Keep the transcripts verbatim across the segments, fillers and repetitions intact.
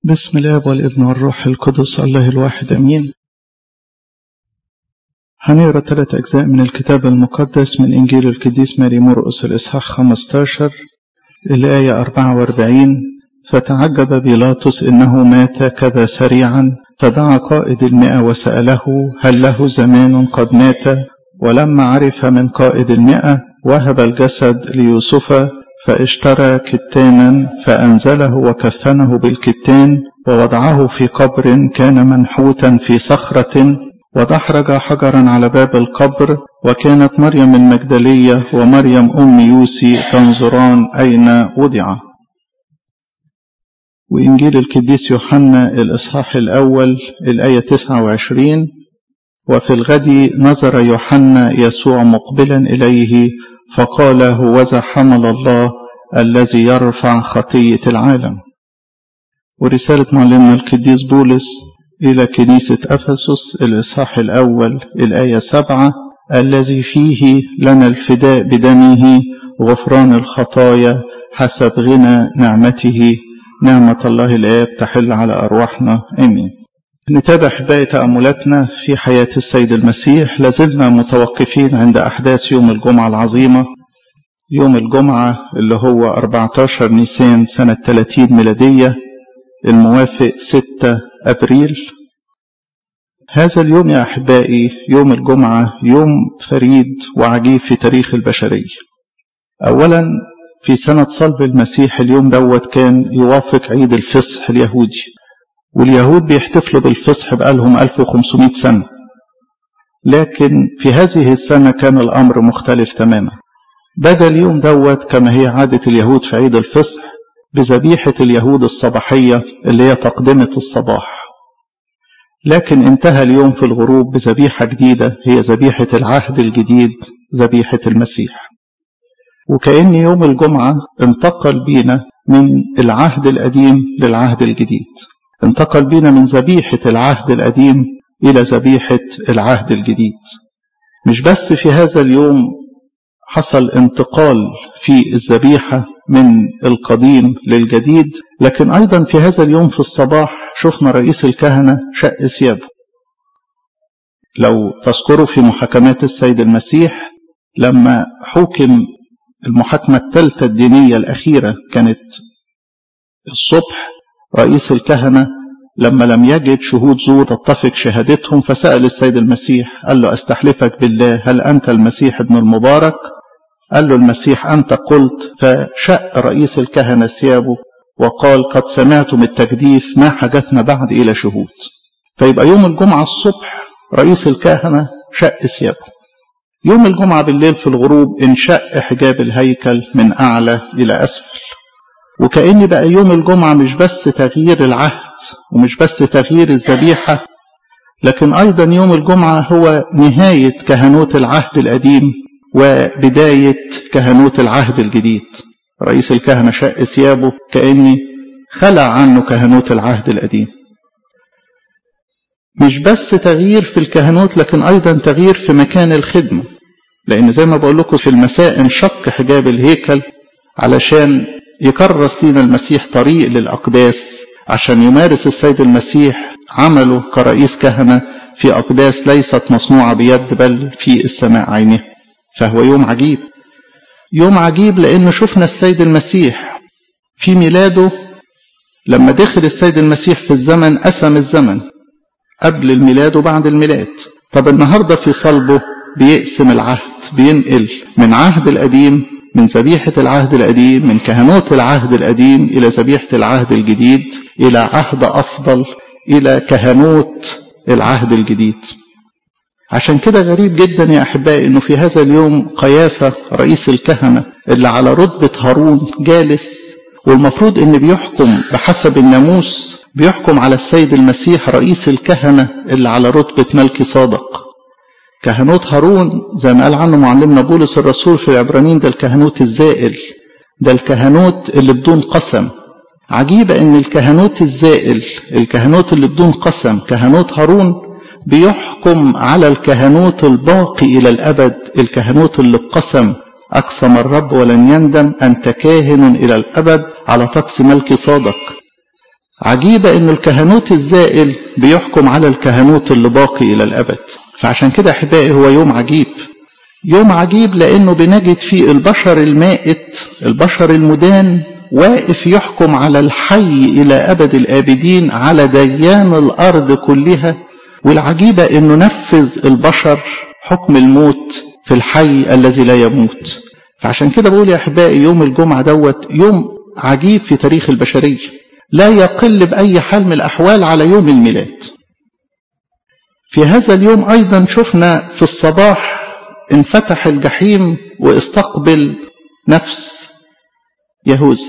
بسم الله والابن والروح القدس الله الواحد أمين. هنقرأ ثلاث أجزاء من الكتاب المقدس من إنجيل القديس ماري مرقس الإصحاح خمسة عشر الآية أربعة وأربعين. فتعجب بيلاطس إنه مات كذا سريعا، فدعا قائد المئة وسأله هل له زمان قد مات؟ ولما عرف من قائد المئة وهب الجسد ليوسف، فاشترى كتانا فأنزله وكفنه بالكتان، ووضعه في قبر كان منحوتا في صخرة، ودحرج حجرا على باب القبر. وكانت مريم المجدلية ومريم أم يوسي تنظران أين وضع. وإنجيل القديس يوحنا الإصحاح الأول الآية تسعة وعشرين. وفي الغد نظر يوحنا يسوع مقبلا إليه، فقال هوذا حمل الله الذي يرفع خطية العالم. ورسالة معلمنا القديس بولس إلى كنيسة أفسس الإصحاح الأول الآية سبعة، الذي فيه لنا الفداء بدمه غفران الخطايا حسب غنى نعمته، نعمة الله الآب تحل على أرواحنا آمين. نتابع أحبائي تأملاتنا في حياة السيد المسيح. لازلنا متوقفين عند أحداث يوم الجمعة العظيمة، يوم الجمعة اللي هو أربعة عشر نيسان سنة ثلاثين ميلادية، الموافق ستة أبريل. هذا اليوم يا أحبائي يوم الجمعة يوم فريد وعجيب في تاريخ البشرية. أولا في سنة صلب المسيح اليوم دوت كان يوافق عيد الفصح اليهودي، واليهود بيحتفلوا بالفصح بقالهم ألف وخمسمائة سنة، لكن في هذه السنة كان الأمر مختلف تماما. بدأ اليوم دوت كما هي عادة اليهود في عيد الفصح بذبيحة اليهود الصباحية اللي هي تقدمة الصباح، لكن انتهى اليوم في الغروب بذبيحة جديدة هي ذبيحة العهد الجديد، ذبيحة المسيح. وكأن يوم الجمعة انتقل بينا من العهد القديم للعهد الجديد، انتقل بينا من ذبيحة العهد القديم إلى ذبيحة العهد الجديد. مش بس في هذا اليوم حصل انتقال في الذبيحة من القديم للجديد، لكن أيضا في هذا اليوم في الصباح شفنا رئيس الكهنة شق ثيابه. لو تذكروا في محاكمات السيد المسيح لما حكم المحاكمة الثالثة الدينية الأخيرة كانت الصبح، رئيس الكهنة لما لم يجد شهود زور تتفق شهادتهم فسأل السيد المسيح، قال له أستحلفك بالله هل أنت المسيح ابن المبارك؟ قال له المسيح أنت قلت. فشق رئيس الكهنة ثيابه وقال قد سمعتم التجديف، ما حاجتنا بعد إلى شهود. فيبقى يوم الجمعة الصبح رئيس الكهنة شق ثيابه، يوم الجمعة بالليل في الغروب انشق حجاب الهيكل من أعلى إلى أسفل. وكأن بقى يوم الجمعة مش بس تغيير العهد ومش بس تغيير الذبيحة، لكن أيضا يوم الجمعة هو نهاية كهنوت العهد القديم وبداية كهنوت العهد الجديد. رئيس الكهنة شق ثيابه كأني خلع عنه كهنوت العهد القديم. مش بس تغيير في الكهنوت لكن أيضا تغيير في مكان الخدمة، لأن زي ما بقول لكم في المساء انشق حجاب الهيكل علشان يكرس لنا المسيح طريق للأقداس، عشان يمارس السيد المسيح عمله كرئيس كهنة في أقداس ليست مصنوعة بيد بل في السماء عينه. فهو يوم عجيب، يوم عجيب لأنه شفنا السيد المسيح في ميلاده. لما دخل السيد المسيح في الزمن قسم الزمن قبل الميلاد وبعد الميلاد. طب النهاردة في صلبه بيقسم العهد، بينقل من عهد القديم، من ذبيحة العهد القديم، من كهنوت العهد القديم إلى ذبيحة العهد الجديد، إلى عهد أفضل، إلى كهنوت العهد الجديد. عشان كده غريب جدا يا أحبائي إنه في هذا اليوم قيافة رئيس الكهنة اللي على رتبة هارون جالس، والمفروض إن بيحكم بحسب الناموس، بيحكم على السيد المسيح رئيس الكهنة اللي على رتبة ملكي صادق. كهنوت هارون زي ما قال عنه معلمنا بولس الرسول في العبرانيين ده الكهنوت الزائل، ده الكهنوت اللي بدون قسم. عجيبة ان الكهنوت الزائل، الكهنوت اللي بدون قسم، كهنوت هارون بيحكم على الكهنوت الباقي إلى الأبد، الكهنوت اللي بقسم أقسم الرب ولن يندم أنت كاهن إلى الأبد على طقس ملكي صادق. عجيبة إن الكهنوت الزائل بيحكم على الكهنوت اللي باقي إلى الأبد. فعشان كده أحبائي هو يوم عجيب، يوم عجيب لأنه بنجد فيه البشر المائت، البشر المدان، واقف يحكم على الحي إلى أبد الآبدين، على ديان الأرض كلها. والعجيبة إنه نفذ البشر حكم الموت في الحي الذي لا يموت. فعشان كده بقول يا أحبائي يوم الجمعة دوت يوم عجيب في تاريخ البشرية، لا يقل بأي حال من الأحوال على يوم الميلاد. في هذا اليوم أيضا شفنا في الصباح انفتح الجحيم واستقبل نفس يهوذا.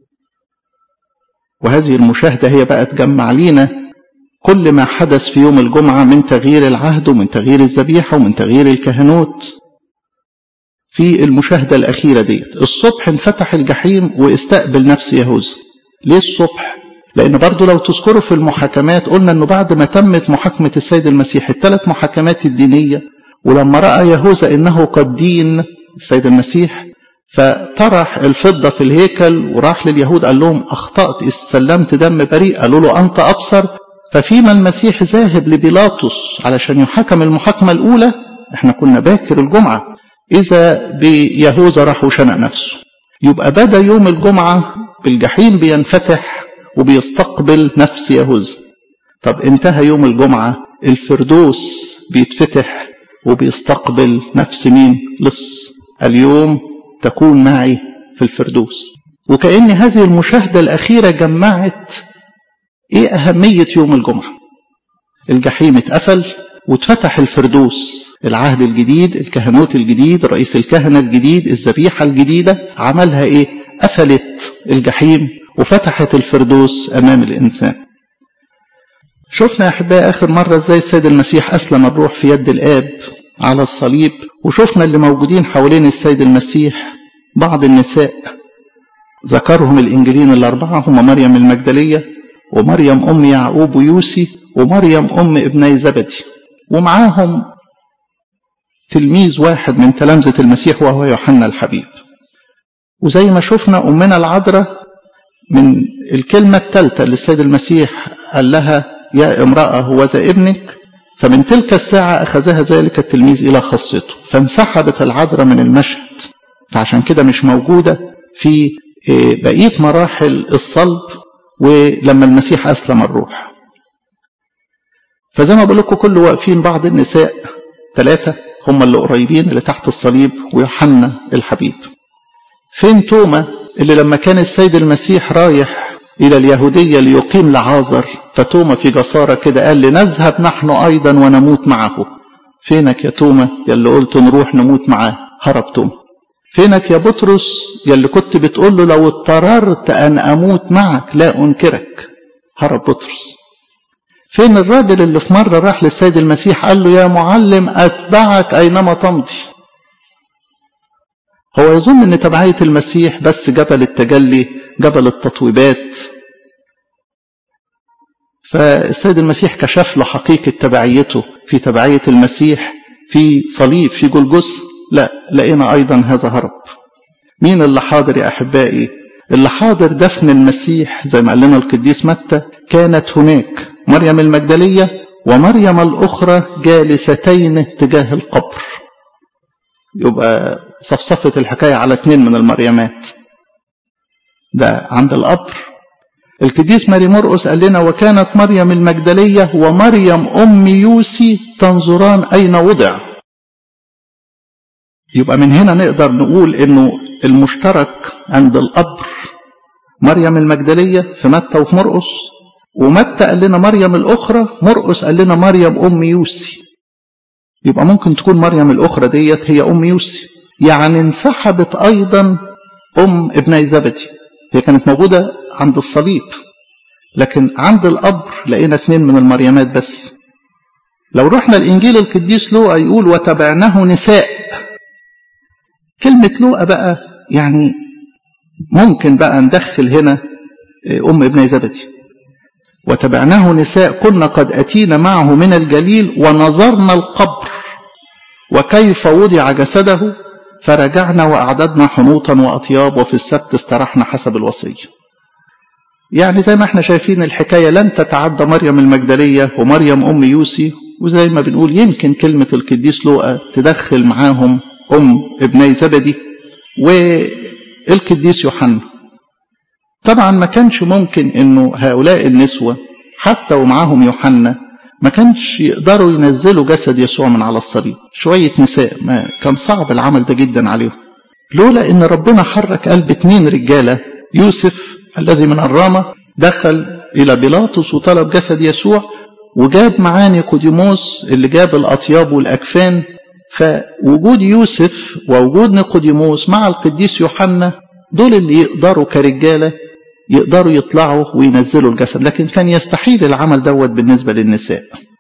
وهذه المشاهدة هي بقى تجمع لينا كل ما حدث في يوم الجمعة من تغيير العهد ومن تغيير الذبيحة ومن تغيير الكهنوت. في المشاهدة الأخيرة ديت الصبح انفتح الجحيم واستقبل نفس يهوذا. ليه الصبح؟ لأن برضو لو تذكروا في المحاكمات قلنا أنه بعد ما تمت محاكمة السيد المسيح الثلاث محاكمات الدينية، ولما رأى يهوذا إنه قد دين السيد المسيح فطرح الفضة في الهيكل وراح لليهود قال لهم أخطأت، استسلمت دم بريء. قالوا له أنت أبصر. ففيما المسيح ذاهب لبيلاطس علشان يحكم المحاكمة الأولى، احنا كنا باكر الجمعة، إذا بيهوذا راح وشنق نفسه. يبقى بدأ يوم الجمعة بالجحيم بينفتح وبيستقبل نفس يهوذا. طب انتهى يوم الجمعة الفردوس بيتفتح وبيستقبل نفس مين؟ لص. اليوم تكون معي في الفردوس. وكأن هذه المشاهدة الأخيرة جمعت ايه أهمية يوم الجمعة. الجحيم اتقفل واتفتح الفردوس، العهد الجديد، الكهنوت الجديد، رئيس الكهنة الجديد، الذبيحة الجديدة. عملها ايه؟ قفلت الجحيم وفتحت الفردوس أمام الإنسان. شفنا يا أحبائي آخر مرة ازاي السيد المسيح أسلم الروح في يد الآب على الصليب. وشفنا اللي موجودين حوالين السيد المسيح بعض النساء ذكرهم الإنجيلين الأربعة، هم مريم المجدلية ومريم أم يعقوب ويوسي ومريم أم ابني زبدي، ومعاهم تلميذ واحد من تلامذة المسيح وهو يوحنا الحبيب. وزي ما شفنا أمنا العذراء من الكلمة الثالثة للسيد المسيح قال لها يا امرأة هوذا ابنك، فمن تلك الساعة أخذها ذلك التلميذ إلى خاصته، فانسحبت العذراء من المشهد. فعشان كده مش موجودة في بقية مراحل الصلب ولما المسيح أسلم الروح. فزي ما بقول لكم كل واقفين بعض النساء ثلاثة هم اللي قريبين اللي تحت الصليب ويوحنا الحبيب. فين توما اللي لما كان السيد المسيح رايح إلى اليهودية ليقيم لعازر، فتوما في جسارة كده قال لنذهب نحن أيضا ونموت معه. فينك يا توما يلي قلت نروح نموت معاه؟ هرب توما. فينك يا بطرس يلي كنت بتقول له لو اضطررت أن أموت معك لا أنكرك؟ هرب بطرس. فين الراجل اللي في مرة راح للسيد المسيح قال له يا معلم أتبعك أينما تمضي؟ هو يظن أن تبعية المسيح بس جبل التجلي، جبل التطويبات. فالسيد المسيح كشف له حقيقة تبعيته في تبعية المسيح في صليب في جلجثة. لا، لقينا أيضا هذا هرب. مين اللي حاضر يا أحبائي؟ اللي حاضر دفن المسيح زي ما قال لنا القديس متى، كانت هناك مريم المجدلية ومريم الأخرى جالستين تجاه القبر. يبقى صفصفة الحكاية على اثنين من المريمات. ده عند القبر. القديس ماري مرقس قال لنا وكانت مريم المجدلية ومريم أم يوسي تنظران أين وضع. يبقى من هنا نقدر نقول انه المشترك عند القبر مريم المجدلية في متى وفي مرقس، ومتى قال لنا مريم الأخرى، مرقس قال لنا مريم أم يوسي. يبقى ممكن تكون مريم الأخرى ديت هي أم يوسي، يعني انسحبت أيضا أم ابني زبدي. هي كانت موجودة عند الصليب لكن عند القبر لقينا اثنين من المريمات بس. لو رحنا الإنجيل القديس لوقا يقول وتبعناه نساء. كلمة لوقا بقى يعني ممكن بقى ندخل هنا أم ابني زبدي. وتبعناه نساء كنا قد أتينا معه من الجليل ونظرنا القبر وكيف وضع جسده فرجعنا وأعددنا حنوطا وأطياب وفي السبت استرحنا حسب الوصية. يعني زي ما احنا شايفين الحكاية لن تتعدى مريم المجدلية ومريم أم يوسي، وزي ما بنقول يمكن كلمة القديس لوقا تدخل معاهم أم ابني زبدي والقديس يوحنا. طبعا ما كانش ممكن انه هؤلاء النسوة حتى ومعاهم يوحنا ما كانش يقدروا ينزلوا جسد يسوع من على الصليب. شوية نساء ما كان صعب العمل ده جدا عليهم، لولا ان ربنا حرك قلب اتنين رجالة. يوسف الذي من الرامة دخل الى بيلاطس وطلب جسد يسوع، وجاب معاه نيقوديموس اللي جاب الاطياب والاكفان. فوجود يوسف ووجود نيقوديموس مع القديس يوحنا دول اللي يقدروا كرجالة يقدروا يطلعوا وينزلوا الجسد، لكن كان يستحيل العمل دوت بالنسبة للنساء.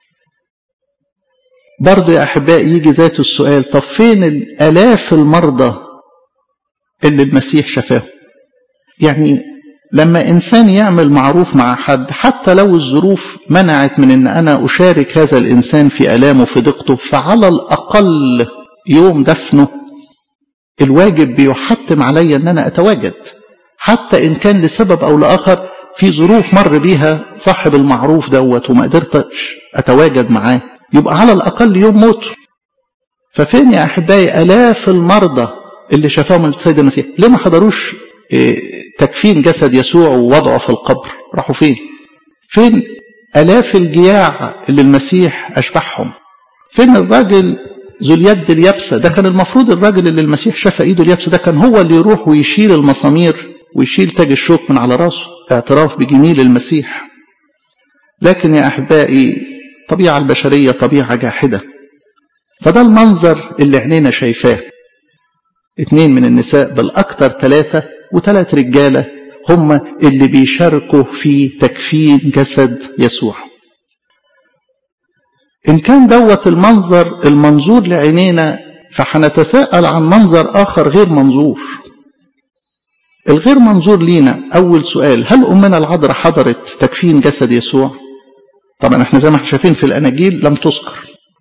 برضو يا أحبائي يجي ذات السؤال، طب فين الآلاف المرضى اللي المسيح شفاه؟ يعني لما إنسان يعمل معروف مع حد حتى لو الظروف منعت من أن أنا أشارك هذا الإنسان في ألامه في ضيقته، فعلى الأقل يوم دفنه الواجب بيحتم علي أن أنا أتواجد، حتى إن كان لسبب أو لآخر في ظروف مر بيها صاحب المعروف دوت وما قدرتش أتواجد معاه، يبقى على الأقل يوم موت. ففين يا أحبائي آلاف المرضى اللي شافاهم السيد المسيح؟ ليه ما حضروش تكفين جسد يسوع ووضعه في القبر؟ راحوا فين؟ فين آلاف الجياع اللي المسيح أشبعهم؟ فين الراجل ذو اليد اليابسة؟ ده كان المفروض الراجل اللي المسيح شاف ايده اليابسة ده كان هو اللي يروح ويشيل المسامير ويشيل تاج الشوك من على راسه، اعتراف بجميل المسيح. لكن يا أحبائي طبيعة البشرية طبيعة جاحدة. فده المنظر اللي عينينا شايفاه، اتنين من النساء بالأكثر ثلاثة وثلاث رجالة هم اللي بيشاركوا في تكفين جسد يسوع. إن كان دوت المنظر المنظور لعينينا، فحنتساءل عن منظر آخر غير منظور. الغير منظور لينا أول سؤال، هل أمنا العذراء حضرت تكفين جسد يسوع؟ طبعا احنا زي ما احنا شايفين في الأناجيل لم تذكر،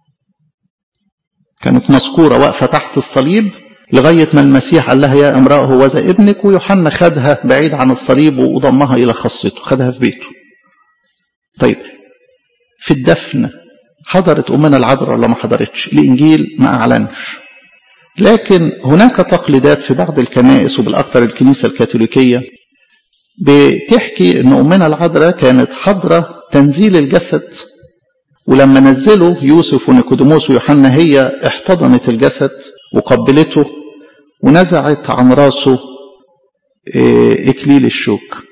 كانت مذكورة واقفة تحت الصليب لغاية ما المسيح قال لها يا امرأة هوذا ابنك، ويوحنا خدها بعيد عن الصليب وضمها إلى خاصته، خدها في بيته. طيب في الدفن حضرت أمنا العذراء ولا ما حضرتش؟ الإنجيل ما أعلنش، لكن هناك تقليدات في بعض الكنائس وبالأكثر الكنيسة الكاثوليكية بتحكي أن أمنا العذراء كانت حضرة تنزيل الجسد، ولما نزلوا يوسف ونيقوديموس ويوحنا هي احتضنت الجسد وقبلته ونزعت عن راسه إكليل الشوك.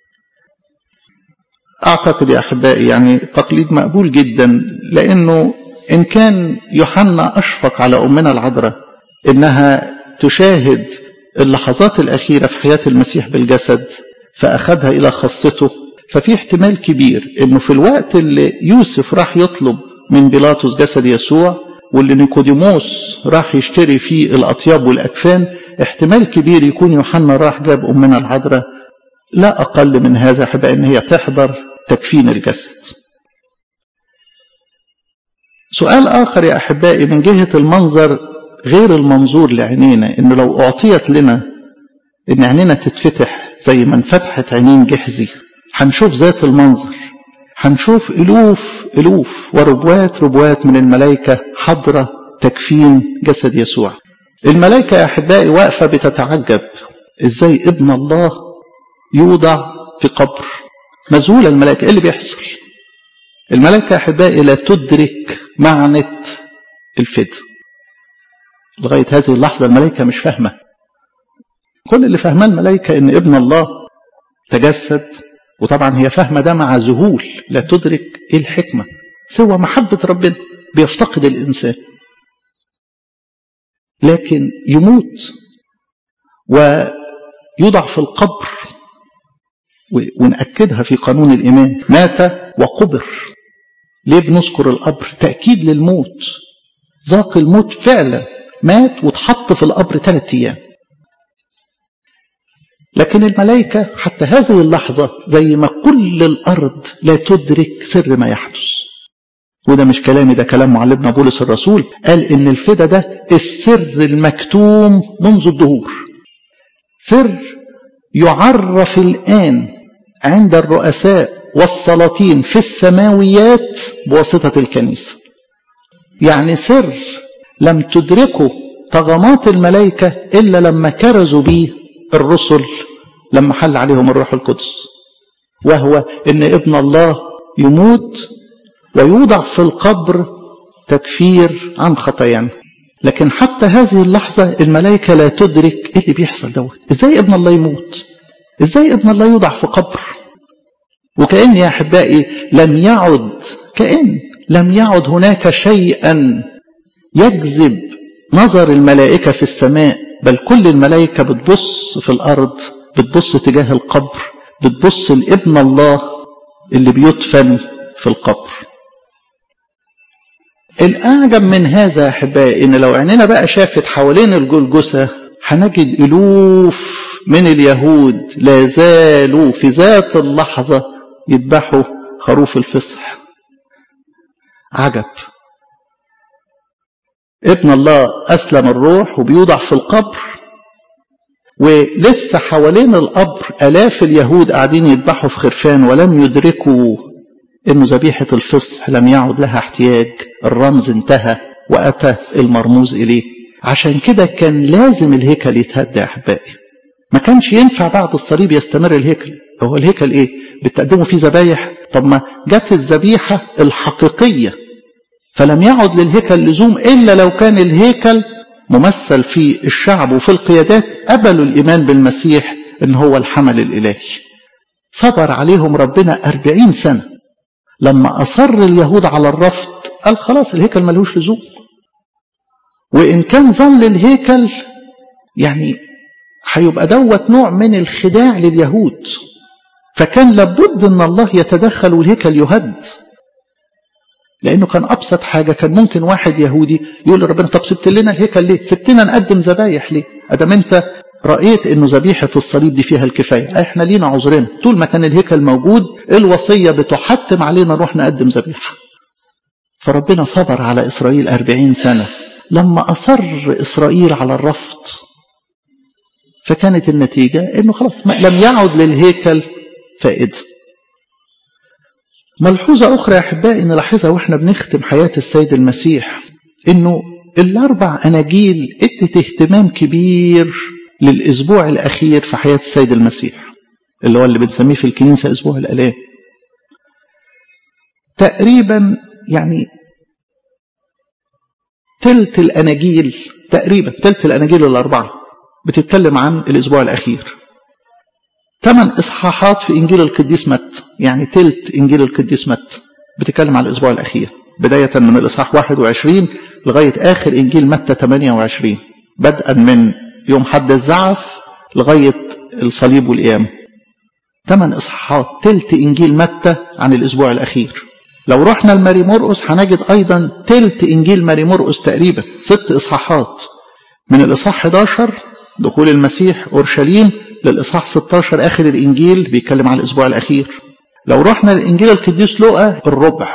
أعتقد يا أحبائي يعني تقليد مقبول جدا، لأنه إن كان يوحنا أشفق على أمنا العذراء إنها تشاهد اللحظات الأخيرة في حياة المسيح بالجسد فأخذها إلى خاصته، ففي احتمال كبير إنه في الوقت اللي يوسف راح يطلب من بيلاطس جسد يسوع واللي نيقوديموس راح يشتري فيه الأطياب والأكفان، احتمال كبير يكون يوحنا راح جاب أمنا العذراء لا أقل من هذا أحبائي إن هي تحضر تكفين الجسد. سؤال آخر يا أحبائي من جهة المنظر غير المنظور لعينينا، إنه لو أعطيت لنا إن عينينا تتفتح زي ما انفتحت عينين جحزي، هنشوف ذات المنظر، هنشوف ألوف ألوف وربوات ربوات من الملائكة حضرة تكفين جسد يسوع. الملائكة يا أحبائي واقفة بتتعجب إزاي ابن الله يوضع في قبر. مذهولة الملائكة، إيه اللي بيحصل؟ الملائكة يا أحبائي لا تدرك معنى الفداء لغاية هذه اللحظة. الملائكة مش فاهمة، كل اللي فاهماه الملائكة إن ابن الله تجسد، وطبعا هي فاهمة ده مع ذهول، لا تدرك إيه الحكمة سوى محبة ربنا. بيفتقد الإنسان لكن يموت ويوضع في القبر، ونأكدها في قانون الإيمان مات وقبر. ليه بنذكر القبر؟ تأكيد للموت، ذاق الموت فعلا، مات واتحط في القبر ثلاثة أيام. لكن الملائكة حتى هذه اللحظة زي ما كل الأرض لا تدرك سر ما يحدث. وده مش كلامي، ده كلام معلمنا بولس الرسول، قال إن الفدا ده السر المكتوم منذ الدهور، سر يعرف الآن عند الرؤساء والسلاطين في السماويات بواسطة الكنيسة. يعني سر لم تدركه طغمات الملائكة إلا لما كرزوا به الرسل لما حل عليهم الروح القدس، وهو إن ابن الله يموت ويوضع في القبر تكفير عن خطايانا. لكن حتى هذه اللحظة الملائكة لا تدرك إيه اللي بيحصل دوت. إزاي ابن الله يموت؟ إزاي ابن الله يوضع في قبر؟ وكأن يا أحبائي لم يعد كأن لم يعد هناك شيئا يجذب نظر الملائكة في السماء، بل كل الملائكة بتبص في الأرض، بتبص تجاه القبر، بتبص لابن الله اللي بيدفن في القبر. الأعجب من هذا يا أحبائي إن لو عيننا بقى شافت حوالين الجلجثة هنجد ألوف من اليهود لا زالوا في ذات اللحظة يذبحوا خروف الفصح. عجب. ابن الله أسلم الروح وبيوضع في القبر، ولسه حوالين القبر آلاف اليهود قاعدين يذبحوا في خرفان ولم يدركوا إنه ذبيحة الفصح لم يعد لها احتياج، الرمز انتهى وأتى المرموز إليه. عشان كده كان لازم الهيكل يتهد يا أحبائي، ما كانش ينفع بعد الصليب يستمر الهيكل. هو الهيكل إيه؟ بتقدموا فيه ذبايح؟ طب ما جت الذبيحة الحقيقية، فلم يعد للهيكل لزوم إلا لو كان الهيكل ممثل في الشعب وفي القيادات قبلوا الإيمان بالمسيح إن هو الحمل الإلهي. صبر عليهم ربنا أربعين سنة. لما أصر اليهود على الرفض قال خلاص الهيكل ملوش لزوم. وإن كان ظل الهيكل يعني هيبقى دوت نوع من الخداع لليهود، فكان لابد أن الله يتدخل والهيكل يهد. لأنه كان أبسط حاجة، كان ممكن واحد يهودي يقول لربنا طب سبت لنا الهيكل ليه؟ سبتنا نقدم ذبايح ليه؟ أدام أنت رأيت أنه ذبيحة الصليب دي فيها الكفاية، إحنا لينا عذرنا، طول ما كان الهيكل موجود الوصية بتحتم علينا نروح نقدم ذبيحة. فربنا صبر على إسرائيل أربعين سنة. لما أصر إسرائيل على الرفض فكانت النتيجة أنه خلاص لم يعد للهيكل فائدة. ملحوظة أخرى يا أحبائي نلاحظها وإحنا بنختم حياة السيد المسيح، إنه الأربع أناجيل ادت اهتمام كبير للأسبوع الأخير في حياة السيد المسيح، اللي هو اللي بنسميه في الكنيسة أسبوع الآلام. تقريبا يعني تلت الأناجيل تقريبا تلت الأناجيل الأربعة بتتكلم عن الأسبوع الأخير. ثمان إصحاحات في إنجيل القديس متى، يعني تلت إنجيل القديس متى بتتكلم عن الأسبوع الأخير، بداية من الإصحاح واحد وعشرين لغاية آخر إنجيل متى ثمانية وعشرين، بدءا من يوم حد الزعف لغاية الصليب والقيامة. ثمان إصحاحات، تلت إنجيل متى عن الأسبوع الأخير. لو رحنا لماري مرقس هنجد أيضا تلت إنجيل ماري مرقس تقريبا ست إصحاحات، من الإصحاح إحدى عشر دخول المسيح أورشليم للإصحاح ستة عشر آخر الإنجيل بيتكلم عن الأسبوع الأخير. لو رحنا لإنجيل القديس لوقا الربع،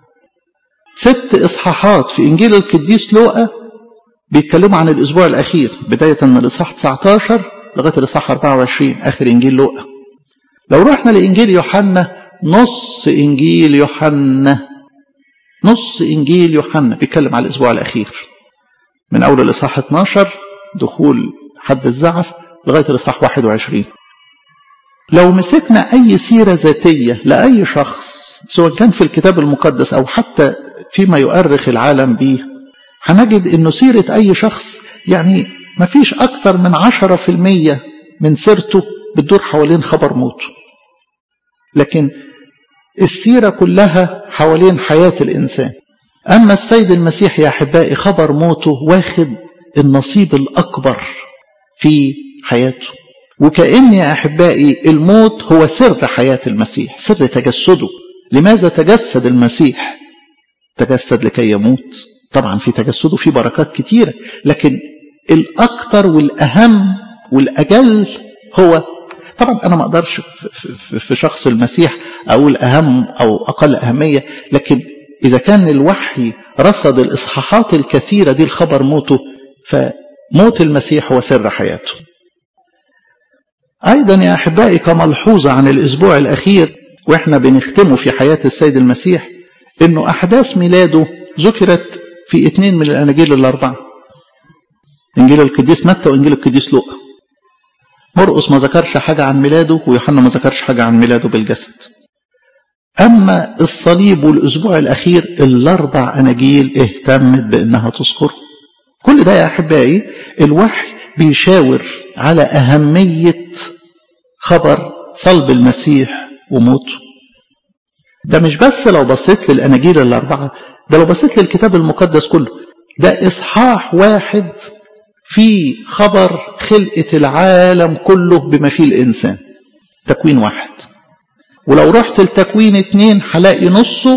ست إصحاحات في إنجيل القديس لوقا بيتكلموا عن الأسبوع الأخير، بداية من الإصحاح تسعة عشر لغاية الإصحاح أربعة وعشرين آخر إنجيل لوقا. لو رحنا لإنجيل يوحنا، نص إنجيل يوحنا نص إنجيل يوحنا بيتكلم عن الأسبوع الأخير، من أول الإصحاح اثني عشر دخول حد الزعف لغاية الإصحاح واحد وعشرين. لو مسكنا أي سيرة ذاتية لأي شخص سواء كان في الكتاب المقدس أو حتى فيما يؤرخ العالم به، هنجد إنه سيرة أي شخص يعني ما فيش أكتر من عشرة في المية من سيرته بتدور حوالين خبر موته، لكن السيرة كلها حوالين حياة الإنسان. أما السيد المسيح يا أحبائي خبر موته واخد النصيب الأكبر في حياته، وكأن يا أحبائي الموت هو سر حياة المسيح، سر تجسده. لماذا تجسد المسيح؟ تجسد لكي يموت. طبعا في تجسده في بركات كتيرة، لكن الأكثر والأهم والأجل هو، طبعا أنا ما أقدرش في شخص المسيح أقول أهم أو أقل أهمية، لكن إذا كان الوحي رصد الإصحاحات الكثيرة دي الخبر موته، فموت المسيح هو سر حياته. أيضا يا أحبائي كملحوظة عن الأسبوع الأخير وإحنا بنختمه في حياة السيد المسيح، إنه أحداث ميلاده ذكرت في اثنين من الأناجيل الأربعة، إنجيل القديس متى وإنجيل القديس لوقا. مرقس ما ذكرش حاجة عن ميلاده، ويوحنا ما ذكرش حاجة عن ميلاده بالجسد. أما الصليب والأسبوع الأخير الأربع أناجيل اهتمت بأنها تذكره. كل ده يا أحبائي الوحي بيشاور على أهمية خبر صلب المسيح وموته. ده مش بس لو بصيت للأناجيل الأربعة، ده لو بصيت للكتاب المقدس كله، ده إصحاح واحد في خبر خلقة العالم كله بما فيه الإنسان. تكوين واحد. ولو رحت لتكوين اتنين هلاقي نصه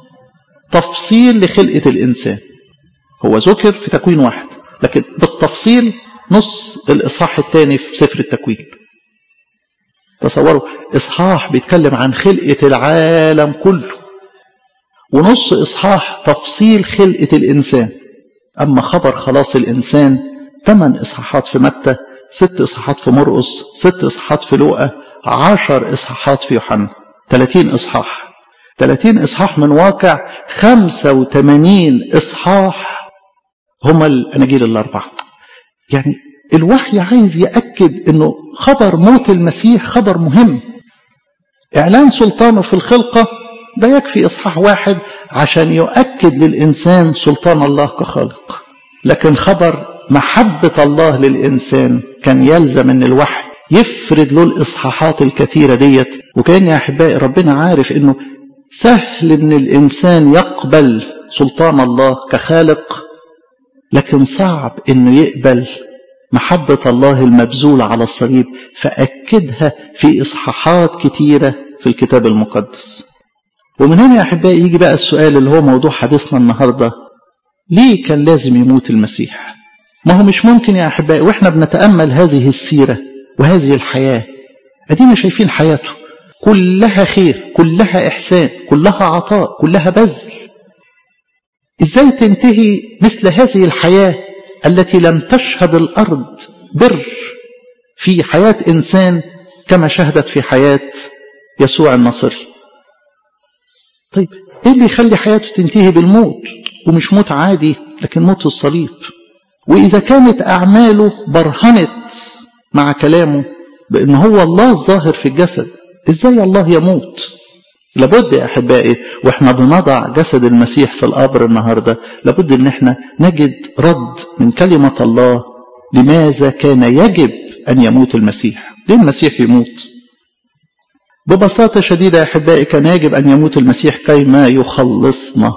تفصيل لخلقة الإنسان. هو ذكر في تكوين واحد، لكن بالتفصيل نص الإصحاح الثاني في سفر التكوين. تصوروا إصحاح بيتكلم عن خلقة العالم كله، ونص إصحاح تفصيل خلقة الإنسان. أما خبر خلاص الإنسان ثمان إصحاحات في متى، ست إصحاحات في مرقس، ست إصحاحات في لوقا، عشر إصحاحات في يوحنا، ثلاثين إصحاح. ثلاثين إصحاح من واقع خمسة وثمانين إصحاح هما الأناجيل الأربعة. يعني الوحي عايز يأكد أنه خبر موت المسيح خبر مهم. إعلان سلطانه في الخلقة ده يكفي إصحاح واحد عشان يؤكد للإنسان سلطان الله كخالق. لكن خبر محبة الله للإنسان كان يلزم أن الوحي يفرد له الإصحاحات الكثيرة ديت. وكان يا أحبائي ربنا عارف أنه سهل أن الإنسان يقبل سلطان الله كخالق، لكن صعب أنه يقبل محبة الله المبذولة على الصليب، فأكدها في إصحاحات كتيرة في الكتاب المقدس. ومن هنا يا أحبائي يجي بقى السؤال اللي هو موضوع حديثنا النهاردة: ليه كان لازم يموت المسيح؟ ما هو مش ممكن يا أحبائي وإحنا بنتأمل هذه السيرة وهذه الحياة، أدينا شايفين حياته كلها خير، كلها إحسان، كلها عطاء، كلها بذل. إزاي تنتهي مثل هذه الحياة التي لم تشهد الأرض بر في حياة إنسان كما شهدت في حياة يسوع الناصري؟ طيب إيه اللي يخلي حياته تنتهي بالموت، ومش موت عادي لكن موت الصليب؟ وإذا كانت أعماله برهنت مع كلامه بأن هو الله الظاهر في الجسد، إزاي الله يموت؟ لابد يا أحبائي وإحنا بنضع جسد المسيح في القبر النهاردة، لابد أن احنا نجد رد من كلمة الله. لماذا كان يجب أن يموت المسيح؟ ليه المسيح يموت؟ ببساطة شديدة يا أحبائي كان يجب أن يموت المسيح كيما يخلصنا،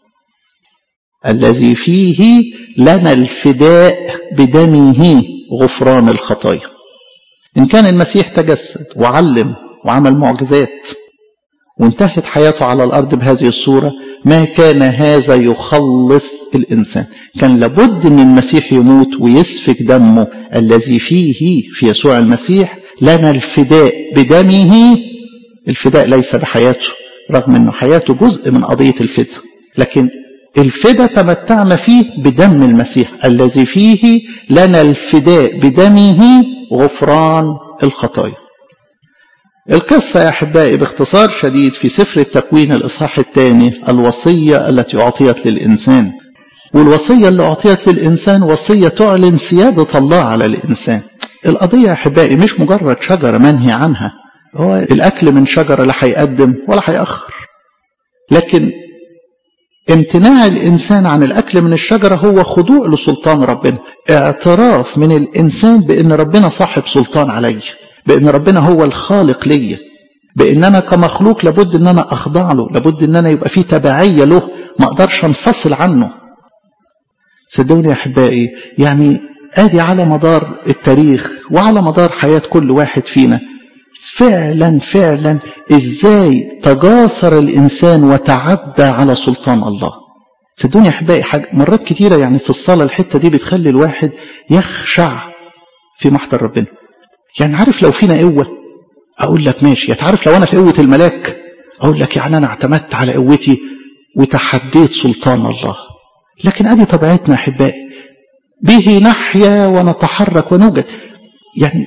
الذي فيه لنا الفداء بدمه غفران الخطايا. إن كان المسيح تجسد وعلم وعمل معجزات وانتهت حياته على الأرض بهذه الصورة، ما كان هذا يخلص الإنسان. كان لابد أن المسيح يموت ويسفك دمه الذي فيه في يسوع المسيح لنا الفداء بدمه. الفداء ليس بحياته، رغم أنه حياته جزء من قضية الفداء، لكن الفداء تمتعنا فيه بدم المسيح الذي فيه لنا الفداء بدمه غفران الخطايا. القصة يا أحبائي باختصار شديد في سفر التكوين الإصحاح الثاني الوصية التي أعطيت للإنسان. والوصية اللي أعطيت للإنسان وصية تعلن سيادة الله على الإنسان. القضية يا أحبائي مش مجرد شجرة منهي عنها، هو الأكل من شجرة لا هيقدم ولا هيأخر، لكن امتناع الإنسان عن الأكل من الشجرة هو خضوع لسلطان ربنا، اعتراف من الإنسان بأن ربنا صاحب سلطان علي، بأن ربنا هو الخالق لي، بأن أنا كمخلوق لابد أن أنا أخضع له، لابد أن أنا يبقى فيه تبعية له، ما أقدرش أنفصل عنه. صدقوني يا أحبائي يعني آدي على مدار التاريخ وعلى مدار حياة كل واحد فينا فعلا فعلا إزاي تجاسر الإنسان وتعدى على سلطان الله. صدقوني يا أحبائي مرات كتيرة يعني في الصلاة الحتة دي بتخلي الواحد يخشع في محضر ربنا. يعني عارف لو فينا قوة أقول لك ماشي، تعرف لو أنا في قوة الملاك أقول لك يعني أنا اعتمدت على قوتي وتحديت سلطان الله. لكن أدي طبيعتنا أحبائي، به نحيا ونتحرك ونوجد. يعني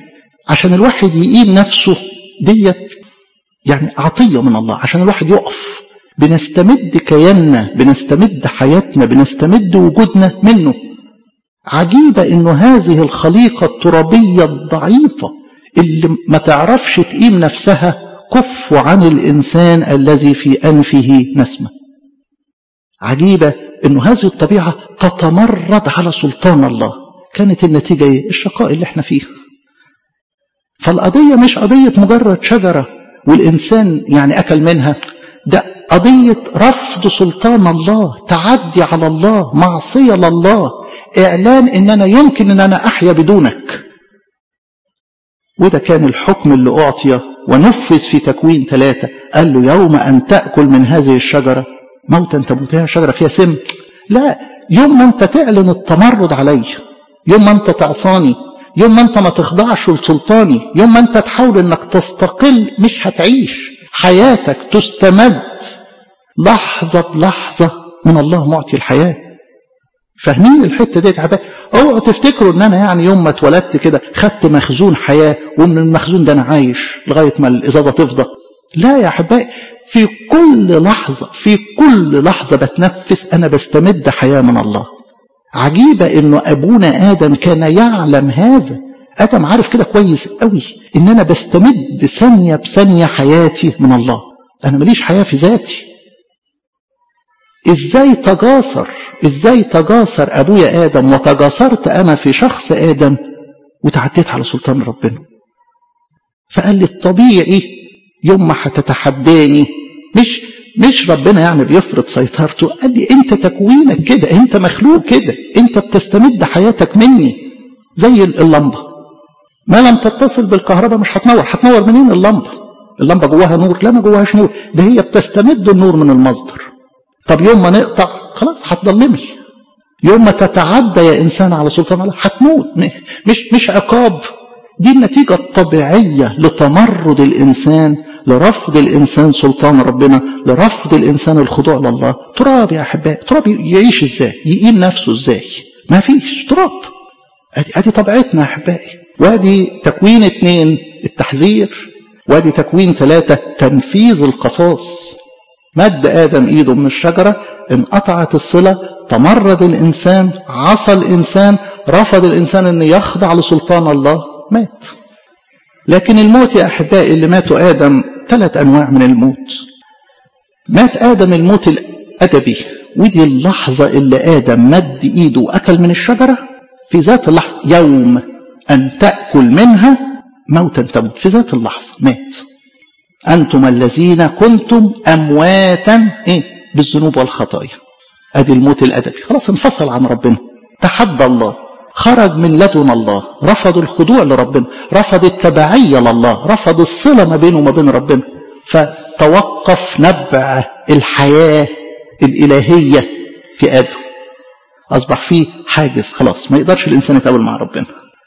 عشان الواحد يقيم نفسه ديت يعني عطية من الله، عشان الواحد يقف بنستمد كياننا، بنستمد حياتنا، بنستمد وجودنا منه. عجيبة انه هذه الخليقة الترابية الضعيفة اللي ما تعرفش تقيم نفسها كف عن الإنسان الذي في أنفه نسمة. عجيبة انه هذه الطبيعة تتمرد على سلطان الله. كانت النتيجة ايه؟ الشقاء اللي احنا فيه. فالقضية مش قضية مجرد شجرة والإنسان يعني أكل منها، ده قضية رفض سلطان الله، تعدي على الله، معصية لله، إعلان إن أنا يمكن إن أنا أحيا بدونك. وده كان الحكم اللي أعطي ونفذ في تكوين ثلاثة. قال له يوم أن تأكل من هذه الشجرة موتا تموت. هي شجرة فيها سم؟ لا، يوم ما أنت تعلن التمرد علي، يوم ما أنت تعصاني، يوم ما أنت ما تخضعش لسلطاني، يوم ما أنت تحاول أنك تستقل، مش هتعيش حياتك، تستمد لحظة بلحظة من الله معطي الحياة. فاهمين الحتة دي يا حبايبي؟ اوعوا تفتكروا ان انا يعني يوم ما اتولدت كده خدت مخزون حياة ومن المخزون ده انا عايش لغاية ما الازازة تفضى. لا يا حبايبي، في كل لحظة في كل لحظة بتنفس انا بستمد حياة من الله. عجيبة انه ابونا ادم كان يعلم هذا. ادم عارف كده كويس قوي ان انا بستمد ثانية بثانية حياتي من الله. انا ماليش حياة في ذاتي. ازاي تجاسر ازاي تجاسر ابويا ادم وتجاسرت انا في شخص ادم وتعديت على سلطان ربنا. فقال لي الطبيعي يوم ما هتتحداني، مش مش ربنا يعني بيفرض سيطرته، قال لي انت تكوينك كده، انت مخلوق كده، انت بتستمد حياتك مني. زي اللمبه ما لم تتصل بالكهرباء مش هتنور. هتنور منين اللمبه؟ اللمبه جواها نور؟ لا، ما جواهاش نور، ده هي بتستمد النور من المصدر. طب يوم ما نقطع خلاص هتضلمي. يوم ما تتعدى يا انسان على سلطان الله هتموت. مش مش عقاب، دي النتيجه الطبيعيه لتمرد الانسان، لرفض الانسان سلطان ربنا، لرفض الانسان الخضوع لله. تراب يا احبائي، تراب يعيش ازاي؟ يقيم نفسه ازاي؟ ما فيش تراب. ادي ادي طبيعتنا يا احبائي. وادي تكوين اثنين التحذير، وادي تكوين ثلاثه تنفيذ القصاص. مد آدم إيده من الشجرة، انقطعت الصلة، تمرد الإنسان، عصى الإنسان، رفض الإنسان أن يخضع لسلطان الله، مات. لكن الموت يا أحبائي اللي ماتوا آدم ثلاث أنواع من الموت. مات آدم الموت الأدبي، ودي اللحظة اللي آدم مد إيده وأكل من الشجرة، في ذات اللحظة يوم أن تأكل منها موتا تموت، في ذات اللحظة مات. أنتم الذين كنتم أمواتا إيه؟ بالذنوب والخطايا. أدي الموت الأدبي، خلاص انفصل عن ربنا، تحدى الله، خرج من لدن الله، رفض الخضوع لربنا، رفض التبعية لله، رفض الصلة ما بينه وما بين ربنا، فتوقف نبع الحياة الإلهية في آدم. أصبح فيه حاجز، خلاص ما يقدرش الإنسان يتقابل مع ربنا.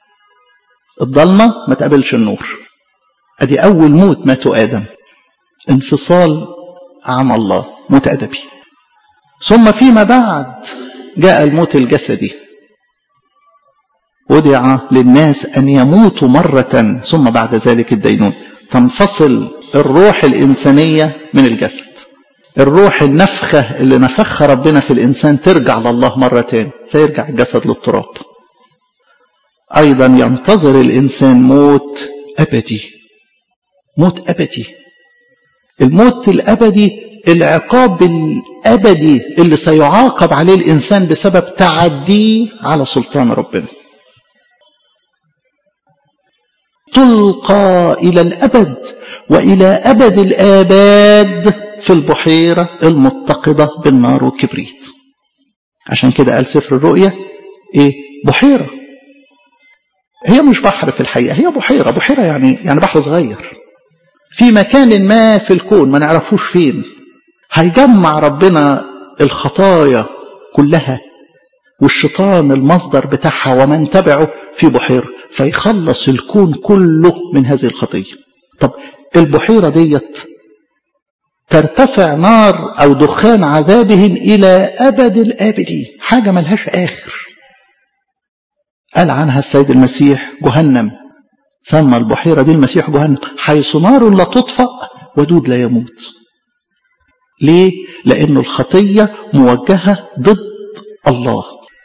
الضلمة ما تقابلش النور. أدي أول موت ماتوا آدم، انفصال عن الله، موت أدبي. ثم فيما بعد جاء الموت الجسدي، ودع للناس أن يموتوا مرة ثم بعد ذلك الدينون. تنفصل الروح الإنسانية من الجسد. الروح النفخة اللي نفخها ربنا في الإنسان ترجع لله مرة تاني، فيرجع الجسد للتراب. أيضا ينتظر الإنسان موت أبدي، موت أبدي. الموت الأبدي العقاب الأبدي اللي سيعاقب عليه الإنسان بسبب تعديه على سلطان ربنا. تلقى إلى الأبد وإلى أبد الآباد في البحيرة المتقدة بالنار والكبريت. عشان كده قال سفر الرؤيا إيه؟ بحيرة. هي مش بحر في الحقيقة، هي بحيرة. بحيرة يعني يعني بحر صغير في مكان ما في الكون ما نعرفوش فين. هيجمع ربنا الخطايا كلها والشيطان المصدر بتاعها ومن تبعه في بحيرة، فيخلص الكون كله من هذه الخطية. طب البحيرة ديت ترتفع نار أو دخان عذابهم إلى أبد الآبدين، حاجة ملهاش آخر. قال عنها السيد المسيح جهنم سمى البحيرة دي المسيح جهنم، حيث نار لا تطفأ ودود لا يموت. ليه؟ لأنه الخطية موجهة ضد الله.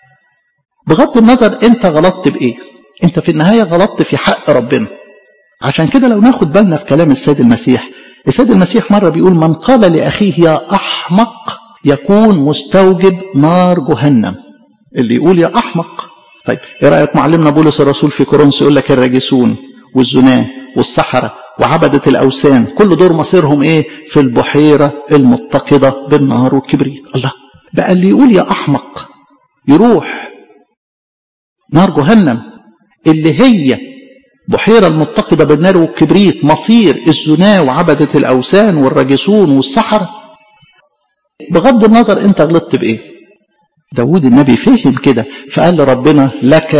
بغض النظر أنت غلطت بإيه، أنت في النهاية غلطت في حق ربنا. عشان كده لو ناخد بالنا في كلام السيد المسيح، السيد المسيح مرة بيقول من قال لأخيه يا أحمق يكون مستوجب نار جهنم. اللي يقول يا أحمق. طيب إيه رأيك معلمنا بولس الرسول في كورنثوس يقول لك الراجسون والزنا والسحرة وعبدة الأوثان كل دول مصيرهم إيه؟ في البحيرة المتقدة بالنار والكبريت. الله، بقى اللي يقول يا أحمق يروح نار جهنم اللي هي بحيرة المتقدة بالنار والكبريت، مصير الزنا وعبدة الأوثان والراجسون والسحرة. بغض النظر أنت غلطت بإيه. داود النبي فهم كده فقال لربنا لك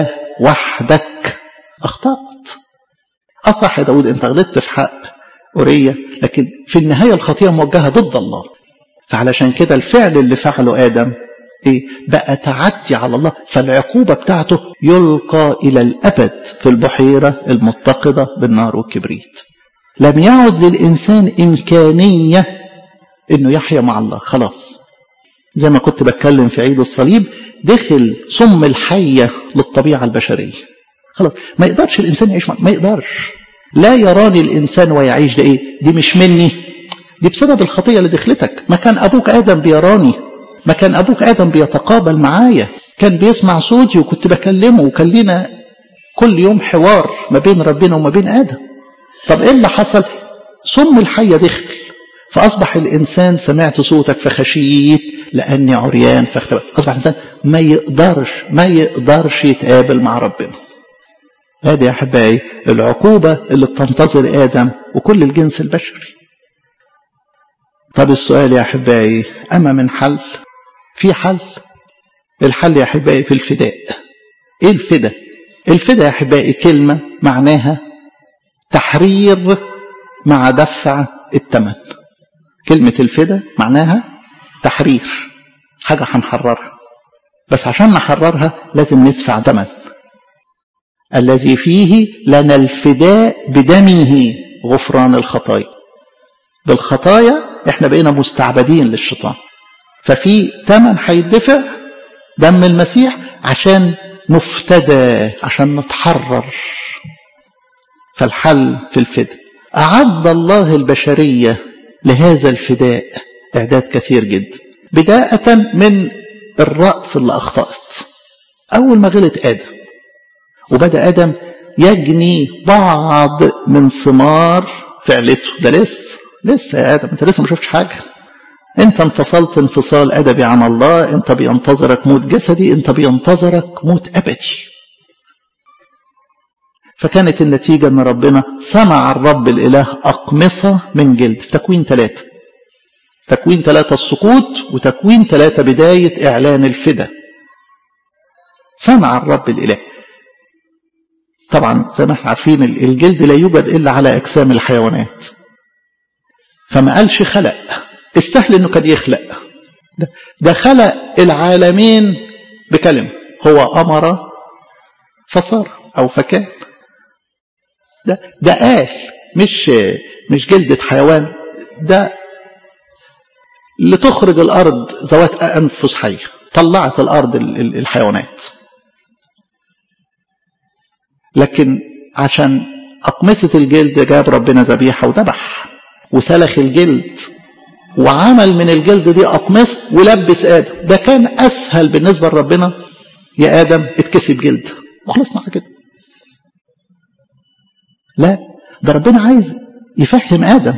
وحدك أخطأت. أصح يا داود أنت غلطت في حق أورية، لكن في النهاية الخطيئة موجهة ضد الله. فعلشان كده الفعل اللي فعله آدم إيه؟ بقى تعدي على الله، فالعقوبة بتاعته يلقى إلى الأبد في البحيرة المتقدة بالنار والكبريت. لم يعد للإنسان إمكانية إنه يحيا مع الله. خلاص، زي ما كنت بتكلم في عيد الصليب، دخل سم الحية للطبيعة البشرية. خلاص ما يقدرش الإنسان يعيش، ما يقدرش. لا يراني الإنسان ويعيش، ده إيه؟ دي مش مني، دي بسبب الخطية اللي دخلتك. ما كان أبوك آدم بيراني، ما كان أبوك آدم بيتقابل معايا، كان بيسمع صوتي وكنت بكلمه، وكان لنا كل يوم حوار ما بين ربنا وما بين آدم. طب إيه اللي حصل؟ سم الحية دخل، فأصبح الإنسان سمعت صوتك فخشيت لأني عريان فاختبأت. أصبح الإنسان ما يقدرش ما يقدرش يتقابل مع ربنا. هذه يا أحبائي العقوبة اللي بتنتظر آدم وكل الجنس البشري. طب السؤال يا أحبائي، أما من حل؟ في حل. الحل يا أحبائي في الفداء. إيه الفداء؟ الفداء يا أحبائي كلمة معناها تحرير مع دفع الثمن. كلمة الفداء معناها تحرير، حاجة هنحررها، بس عشان نحررها لازم ندفع ثمن. الذي فيه لنا الفداء بدمه غفران الخطايا. بالخطايا احنا بقينا مستعبدين للشيطان، ففي ثمن هيدفع دم المسيح عشان نفتدى، عشان نتحرر. فالحل في الفداء. أعد الله البشرية لهذا الفداء إعداد كثير جدا، بداية من الرأس اللي أخطأت. أول ما غلط آدم وبدأ آدم يجني بعض من ثمار فعلته، ده لسه لسه يا آدم أنت لسه ما شفتش حاجة. أنت انفصلت انفصال أدبي عن الله، أنت بينتظرك موت جسدي، أنت بينتظرك موت أبدي. فكانت النتيجة أن ربنا صنع الرب الإله أقمصة من جلد. في تكوين ثلاثة، تكوين ثلاثة السقوط، وتكوين ثلاثة بداية إعلان الفداء. صنع الرب الإله. طبعا زي ما احنا عارفين الجلد لا يوجد إلا على أجسام الحيوانات، فما قالش خلق. السهل أنه كان يخلق، ده, ده خلق العالمين بكلمة، هو أمر فصار أو فكان. ده ده قال، مش مش جلدة حيوان، ده لتخرج الأرض ذوات أنفس حية، طلعت الأرض الحيوانات. لكن عشان أقمصة الجلد جاب ربنا ذبيحة وذبح وسلخ الجلد وعمل من الجلد دي أقمصة ولبس آدم. ده كان أسهل بالنسبة لربنا، يا آدم اتكسب جلد وخلصنا على كده. لا، ده ربنا عايز يفهم آدم.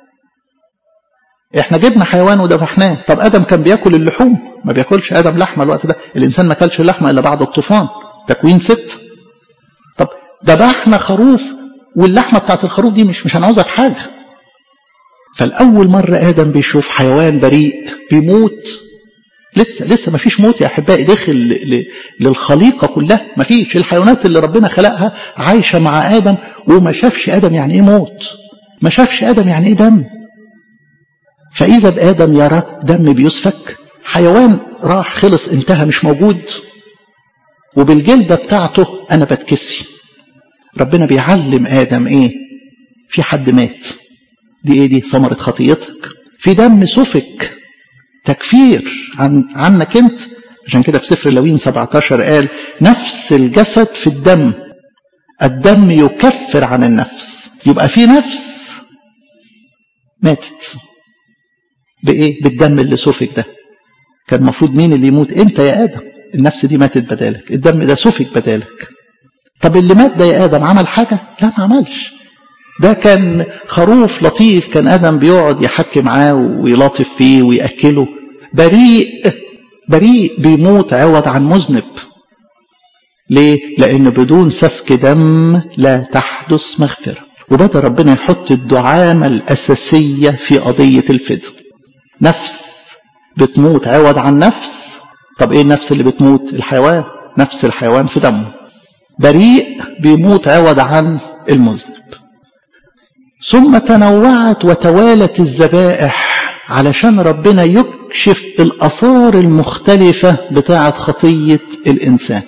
احنا جبنا حيوان وذبحناه، طب آدم كان بياكل اللحوم؟ ما بياكلش آدم لحمة الوقت ده، الإنسان ما كلش اللحمة إلا بعد الطوفان، تكوين ست. طب ذبحنا خروف واللحمة بتاعت الخروف دي مش مش هنعوزها في حاجة. فالأول مرة آدم بيشوف حيوان بريء بيموت. لسه لسه ما فيش موت يا أحبائي داخل للخليقة كلها، ما فيش. الحيوانات اللي ربنا خلقها عايشة مع آدم، وما شافش آدم يعني إيه موت، ما شافش آدم يعني إيه دم. فإذا بآدم يرى دم بيسفك، حيوان راح خلص انتهى مش موجود، وبالجلدة بتاعته أنا بتكسي. ربنا بيعلم آدم ايه؟ في حد مات، دي ايه دي؟ ثمرة خطيتك. في دم سفك تكفير عن عنك انت. عشان كده في سفر لاويين سبعتاشر قال نفس الجسد في الدم، الدم يكفر عن النفس. يبقى في نفس ماتت بايه؟ بالدم اللي سفك ده. كان المفروض مين اللي يموت؟ انت يا ادم. النفس دي ماتت بدالك، الدم ده سفك بدالك. طب اللي مات ده يا ادم عمل حاجه؟ لا ما عملش. ده كان خروف لطيف، كان ادم بيقعد يحكي معاه ويلاطف فيه وياكله. بريء بريء بيموت عوض عن مذنب. ليه؟ لان بدون سفك دم لا تحدث مغفره. وبدأ ربنا يحط الدعامه الاساسيه في قضيه الفداء. نفس بتموت عوض عن نفس. طب ايه النفس اللي بتموت؟ الحيوان. نفس الحيوان في دمه. بريء بيموت عوض عن المذنب. ثم تنوعت وتوالت الذبائح علشان ربنا يكشف الآثار المختلفة بتاعة خطية الإنسان.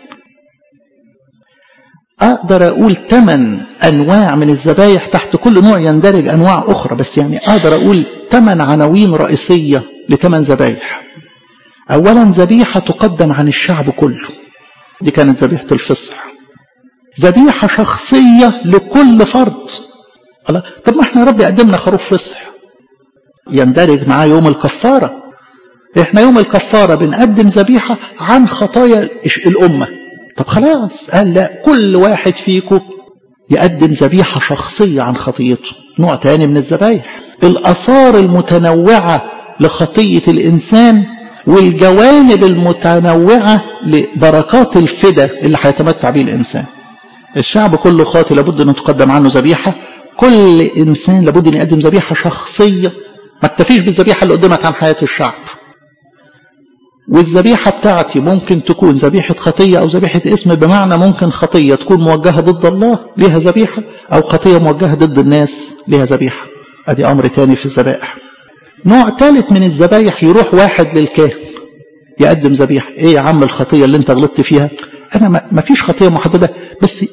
أقدر أقول ثمان أنواع من الذبائح، تحت كل نوع يندرج أنواع أخرى، بس يعني أقدر أقول ثمان عناوين رئيسية لثمان ذبائح. أولا ذبيحة تقدم عن الشعب كله، دي كانت ذبيحة الفصح. ذبيحة شخصية لكل فرد. الله، طب ما احنا يا رب قدمنا خروف فصح، يندرج معاه يوم الكفارة. احنا يوم الكفارة بنقدم ذبيحة عن خطايا الأمة. طب خلاص، قال لا، كل واحد فيكم يقدم ذبيحة شخصية عن خطيته. نوع تاني من الذبائح الآثار المتنوعة لخطية الإنسان والجوانب المتنوعة لبركات الفداء اللي هيتمتع به الإنسان. الشعب كله خاطئ، لابد أن تقدم عنه ذبيحة. كل إنسان لابد أن يقدم ذبيحة شخصية، ما اكتفيش بالذبيحة اللي قدمت عن حياة الشعب. والذبيحة بتاعتي ممكن تكون ذبيحة خطية أو ذبيحة اسم، بمعنى ممكن خطية تكون موجهة ضد الله ليها ذبيحة، أو خطية موجهة ضد الناس ليها ذبيحة. أدي أمر تاني في الذبائح. نوع ثالث من الذبائح، يروح واحد للكاهن يقدم ذبيحة. إيه يا عم الخطية اللي أنت غلطت فيها؟ أنا ما فيش خطية محددة، بس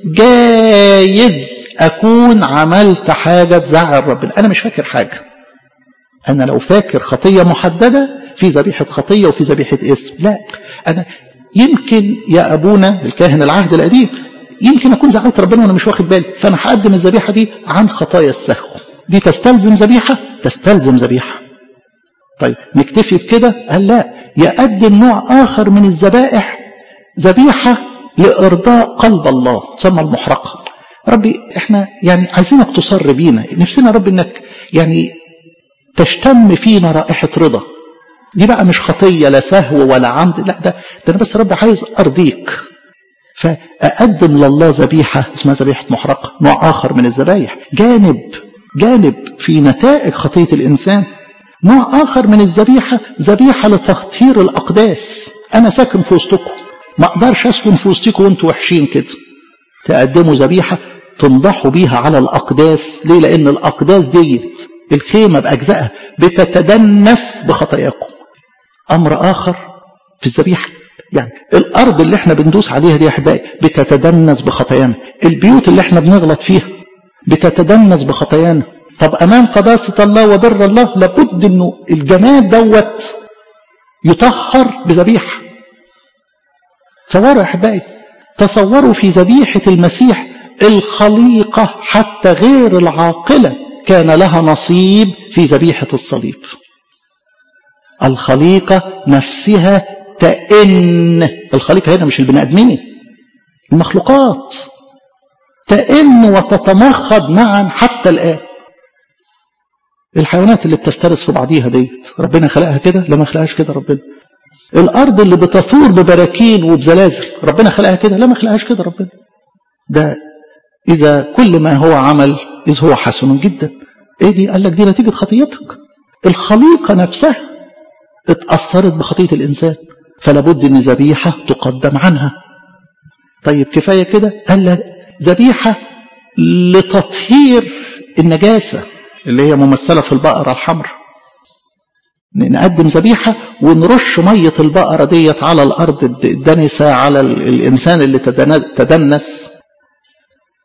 جايز أكون عملت حاجة تزعل ربنا، أنا مش فاكر حاجة. أنا لو فاكر خطية محددة في ذبيحة خطية وفي ذبيحة اسم. لا، أنا يمكن يا أبونا الكاهن العهد القديم يمكن أكون زعلت ربنا وأنا مش واخد بالي، فأنا هقدم الذبيحة دي عن خطايا السهو. دي تستلزم ذبيحة؟ تستلزم ذبيحة. طيب نكتفي بكده؟ قال لا، يقدم نوع آخر من الذبائح، ذبيحة لإرضاء قلب الله، تسمى المحرقة. ربي احنا يعني عايزينك تصر بينا، نفسنا ربي انك يعني تشتم فينا رائحة رضا. دي بقى مش خطية لا سهو ولا عمد، لا، ده, ده انا بس ربي عايز ارضيك، فاقدم لله ذبيحة اسمها ذبيحة محرقة. نوع اخر من الذبايح، جانب جانب في نتائج خطية الانسان. نوع اخر من الذبيحة، ذبيحة لتطهير الاقداس. انا ساكن في وسطكم، ما اقدرش اسكن في وسطكم وانتوا وحشين كده. تقدموا ذبيحة تنضحوا بيها على الاقداس. ليه؟ لان الاقداس ديت الخيمة باجزائها بتتدنس بخطاياكم. امر اخر في الذبيحة، يعني الارض اللي احنا بندوس عليها دي يا احبائي بتتدنس بخطايانا. البيوت اللي احنا بنغلط فيها بتتدنس بخطايانا. طب امام قداسة الله وبر الله لابد انه الجماد دوت يطهر بذبيحة. تصوروا يا احبائي، تصوروا في ذبيحة المسيح الخليقة حتى غير العاقلة كان لها نصيب في ذبيحة الصليب. الخليقة نفسها تئن، الخليقة هنا مش البني آدمين، المخلوقات تئن وتتمخض معا حتى الآن. الحيوانات اللي بتفترس في بعضيها ديت ربنا خلقها كده؟ لا، ما خلقهاش كده ربنا. الأرض اللي بتثور ببراكين وبزلازل ربنا خلقها كده؟ لا، ما خلقهاش كده ربنا. ده إذا كل ما هو عمل إذ هو حسن جدا. إيه دي؟ قال لك دي نتيجة خطيتك. الخليقة نفسها اتأثرت بخطية الإنسان، فلا بد إن ذبيحة تقدم عنها. طيب كفاية كده؟ قال لك ذبيحة لتطهير النجاسة اللي هي ممثلة في البقرة الحمراء. نقدم ذبيحة ونرش مية البقرة ديت على الأرض الدنسة، على الإنسان اللي تدنس.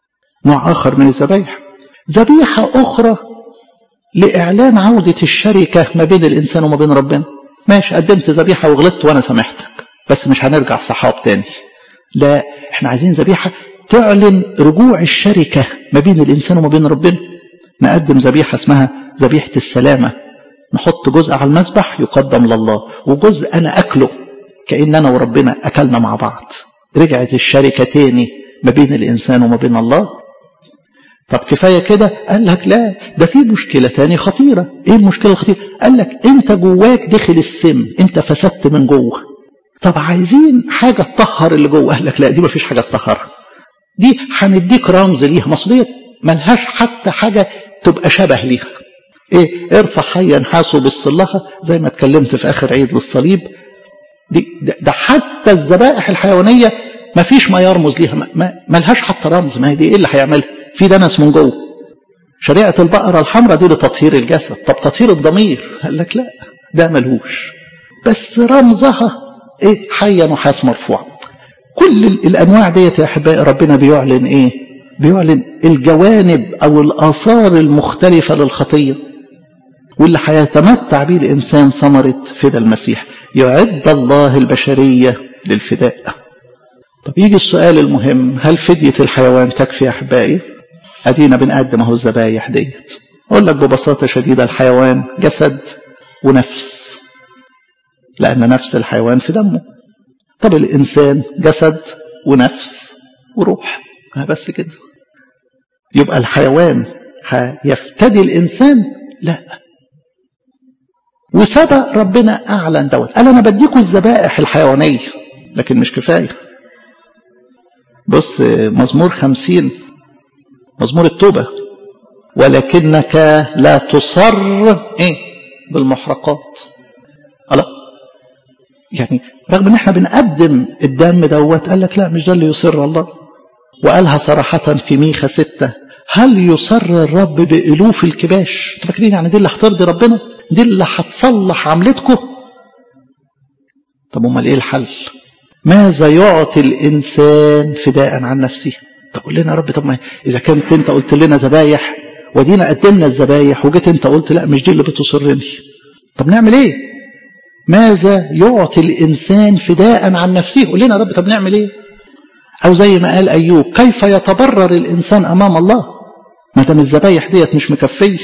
نوع آخر من الذبايح. ذبيحة أخرى لإعلان عودة الشركة ما بين الإنسان وما بين ربنا. ماشي، قدمت ذبيحة وغلطت وأنا سامحتك، بس مش هنرجع صحاب تاني. لا، احنا عايزين ذبيحة تعلن رجوع الشركة ما بين الإنسان وما بين ربنا. نقدم ذبيحة اسمها ذبيحة السلامة، نحط جزء على المذبح يقدم لله، وجزء أنا أكله كأن أنا وربنا أكلنا مع بعض. رجعت الشركة تاني ما بين الإنسان وما بين الله. طب كفاية كده؟ قال لك لا، ده في مشكلة تاني خطيرة. ايه المشكلة الخطيرة؟ قال لك انت جواك دخل السم، انت فسدت من جوه. طب عايزين حاجة تطهر اللي جوه. قال لك لا، دي ما فيش حاجة تطهرها، دي هنديك رمز ليها، مصدية ملهاش حتى حاجة تبقى شبه ليها. ايه؟ ارفع حيا نحاسه بالصلاحة، زي ما اتكلمت في اخر عيد للصليب. دي ده, ده حتى الذبائح الحيوانية ما فيش ما يرمز ليها، ما, ما ملهاش حتى رمز. ما هي دي ايه اللي هيعملها؟ في دنس من جوه. شريعة البقرة الحمراء دي لتطهير الجسد. طب تطهير الضمير؟ قال لك لا، ده ملهوش، بس رمزها ايه؟ حيا نحاس مرفوع. كل الانواع ديت يا احبائي ربنا بيعلن ايه؟ بيعلن الجوانب او الاثار المختلفة للخطية، واللي هيتمتع به الانسان ثمرة فداء المسيح. يعد الله البشرية للفداء. طب يجي السؤال المهم، هل فدية الحيوان تكفي يا احبائي؟ ادينا بنقدم اهو الذبايح ديت. اقول لك ببساطة شديدة، الحيوان جسد ونفس، لان نفس الحيوان في دمه. طب الانسان جسد ونفس وروح، بس كده. يبقى الحيوان هيفتدي الانسان؟ لا. وسبق ربنا اعلن دوت، قال انا بديكوا الذبائح الحيوانيه لكن مش كفايه. بص مزمور خمسين، مزمور التوبه، ولكنك لا تصر ايه بالمحرقات. لا، يعني رغم ان احنا بنقدم الدم دوت، قال لك لا، مش ده اللي يصر الله. وقالها صراحة في ميخا ستة، هل يصر الرب بألوف الكباش؟ انتوا فاكرين يعني دي اللي هترضي ربنا؟ دي اللي هتصلح عملتكم؟ طب امال ايه الحل؟ ماذا يعطي الانسان فداء عن نفسه؟ طب قول لنا يا رب، طب ما اذا كنت انت قلت لنا ذبايح ودينا قدمنا الذبايح، وجيت انت قلت لا مش دي اللي بتصرني، طب نعمل ايه؟ ماذا يعطي الانسان فداء عن نفسه؟ قول لنا يا رب، طب نعمل ايه؟ او زي ما قال ايوب، كيف يتبرر الانسان امام الله ما دام الذبايح ديت مش مكفيه؟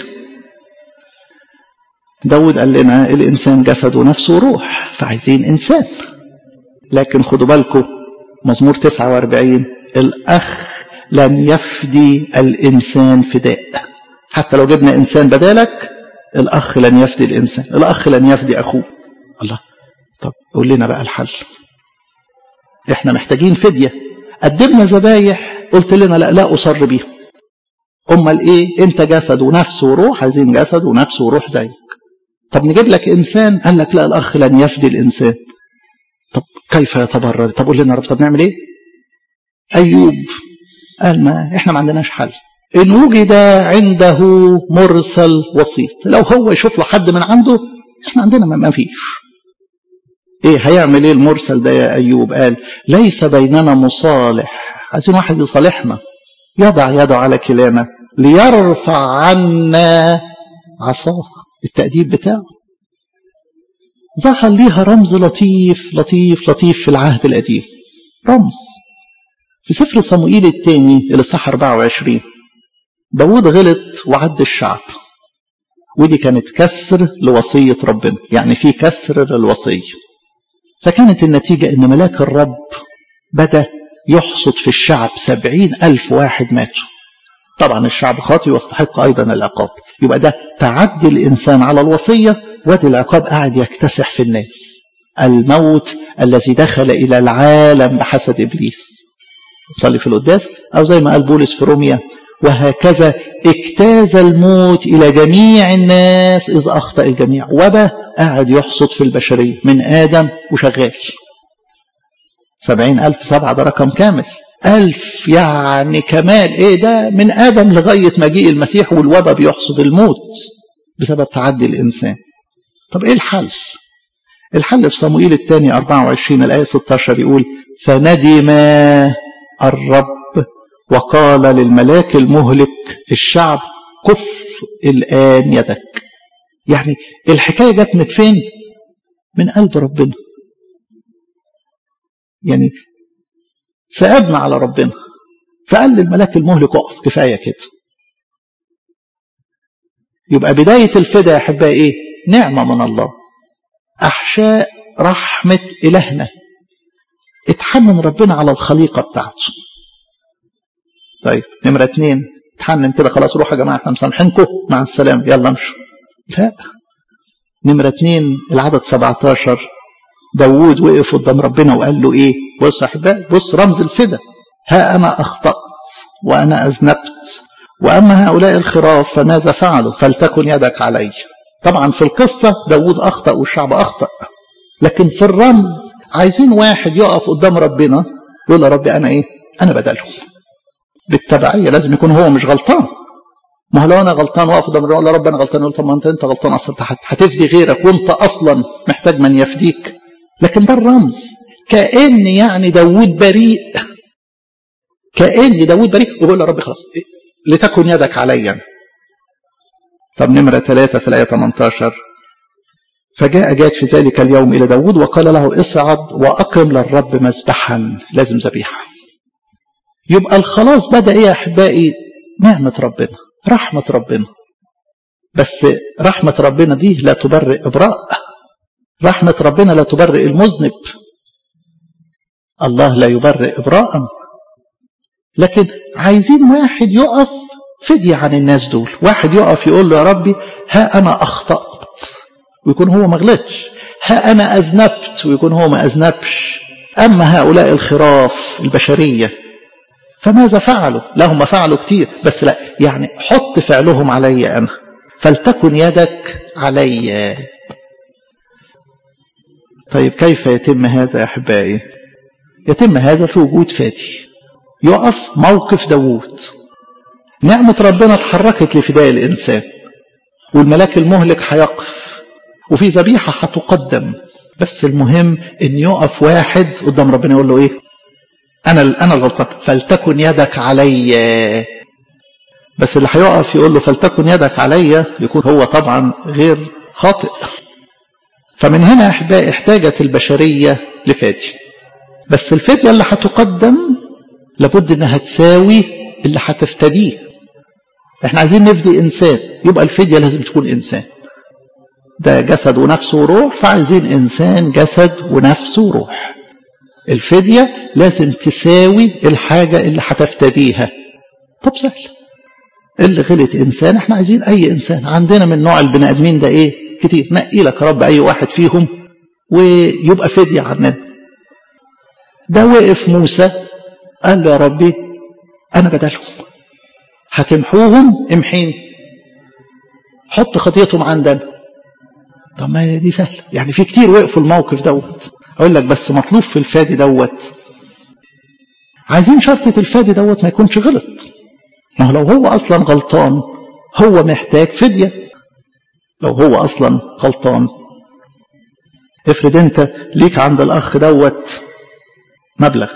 داود قال لنا الانسان جسد ونفس وروح، فعايزين انسان. لكن خدوا بالكم مزمور تسعة واربعين، الاخ لن يفدي الانسان فداء. حتى لو جبنا انسان بدالك، الاخ لن يفدي الانسان، الاخ لن يفدي اخوه. الله، طب قول لنا بقى الحل. احنا محتاجين فدية، قدمنا ذبايح قلت لنا لا لا اصر بيها. امال ايه؟ انت جسد ونفس وروح، عايزين جسد ونفس وروح زيك. طب نجيب لك انسان، قال لك لا، الاخ لن يفدي الانسان. طب كيف يتبرر؟ طب قول لنا رب، طب نعمل ايه؟ ايوب قال ما احنا ما عندناش حل. ان وجد عنده مرسل وسيط، لو هو يشوف له حد من عنده، احنا عندنا ما فيش. ايه هيعمل ايه المرسل ده يا ايوب؟ قال ليس بيننا مصالح، عايزين واحد يصالحنا، يضع يده على كلامه ليرفع عنا عصاه، التأديب بتاعه. ظهر ليها رمز لطيف لطيف لطيف في العهد القديم، رمز في سفر صموئيل الثاني الإصحاح أربعة وعشرين. داود غلط وعد الشعب، ودي كانت كسر لوصية ربنا، يعني في كسر للوصية. فكانت النتيجة ان ملاك الرب بدأ يحصد في الشعب سبعين ألف واحد ماتوا. طبعا الشعب خاطئ واستحق أيضا العقاب. يبقى ده تعدي الإنسان على الوصية، وادي العقاب قاعد يكتسح في الناس. الموت الذي دخل إلى العالم بحسد إبليس. صلي في القداس، أو زي ما قال بولس في روميا، وهكذا اجتاز الموت إلى جميع الناس إذ أخطأ الجميع. وبا قاعد يحصد في البشرية من آدم وشغال. سبعين ألف سبعة ده رقم كامل، ألف يعني كمال. إيه ده؟ من آدم لغاية مجيء المسيح، والوبا بيحصد الموت بسبب تعدي الإنسان. طب إيه الحل؟ الحل في صموئيل الثاني أربعة وعشرين الآية ستة عشر يقول فندم الرب وقال للملاك المهلك الشعب كف الآن يدك. يعني الحكاية جت من فين؟ من قلب ربنا. يعني سأبنا على ربنا فقال للملاك المهلك اقف، كفاية كده. يبقى بداية الفداء يا أحبائي إيه؟ نعمة من الله، أحشاء رحمة إلهنا، اتحنن ربنا على الخليقة بتاعته. طيب نمرة اتنين، اتحنن كده خلاص روح يا جماعة احنا مسامحينكم مع السلامة يلا امشوا. لا، نمرة اتنين العدد سبعتاشر، داوود وقف قدام ربنا وقال له ايه؟ بص يا احبائي، بص رمز الفداء، ها انا اخطأت وانا اذنبت، واما هؤلاء الخراف فماذا فعلوا؟ فلتكن يدك علي. طبعا في القصة داوود اخطأ والشعب اخطأ، لكن في الرمز عايزين واحد يقف قدام ربنا يقول يا ربي انا ايه؟ انا بدلهم. بالتبعية لازم يكون هو مش غلطان. ما هو لو انا غلطان واقف قدام ربنا اقول يا رب انا غلطان، يقول طب ما انت انت غلطان اصلا، هتفدي غيرك وانت اصلا محتاج من يفديك. لكن ده الرمز، كأن يعني داوود بريء، كأن داوود بريء ويقول يا رب خلاص لتكن يدك عليا. طب نمرة ثلاثة في الآية ثمانية عشر، فجاء جاد في ذلك اليوم إلى داود وقال له اصعد وأقم للرب مذبحا، لازم ذبيحة. يبقى الخلاص بدأ إيه يا أحبائي؟ نعمة ربنا، رحمة ربنا. بس رحمة ربنا دي لا تبرئ إبراء، رحمة ربنا لا تبرئ المذنب، الله لا يبرئ إبراء. لكن عايزين واحد يقف فدية عن الناس دول، واحد يقف يقول له يا ربي ها أنا أخطأت ويكون هو ما غلطش، ها أنا أذنبت ويكون هو ما أذنبش، أما هؤلاء الخراف البشرية فماذا فعلوا؟ لهم فعلوا كتير بس لا، يعني حط فعلهم علي أنا، فلتكن يدك علي. طيب كيف يتم هذا يا أحبائي؟ يتم هذا في وجود فادي يقف موقف داوود. نعمة ربنا اتحركت لفداء الإنسان، والملاك المهلك هيقف، وفي ذبيحة هتقدم، بس المهم ان يقف واحد قدام ربنا يقول له ايه؟ انا انا الغلطان، فلتكن يدك علي. بس اللي هيقف يقول له فلتكن يدك علي يكون هو طبعا غير خاطئ. فمن هنا يا احبائي احتاجت البشرية لفادي، بس الفدية اللي هتقدم لابد انها تساوي اللي هتفتديه. احنا عايزين نفدي انسان، يبقى الفدية لازم تكون انسان، ده جسد ونفس وروح، فعايزين انسان جسد ونفس وروح. الفدية لازم تساوي الحاجة اللي هتفتديها. طب سهل، اللي غلط انسان، احنا عايزين اي انسان، عندنا من نوع البني ادمين ده ايه كتير، نقي لك يا رب اي واحد فيهم ويبقى فدية عننا. ده وقف موسى قال له يا ربي انا بدلهم، هتمحوهم امحين، حط خطيتهم عندنا. طب ما دي سهله، يعني في كتير وقفوا الموقف دوت. اقول لك بس مطلوب في الفادي دوت، عايزين شرطة الفادي دوت ما يكونش غلط. ما هو لو هو اصلا غلطان هو محتاج فدية. لو هو اصلا غلطان، افرض انت ليك عند الاخ دوت مبلغ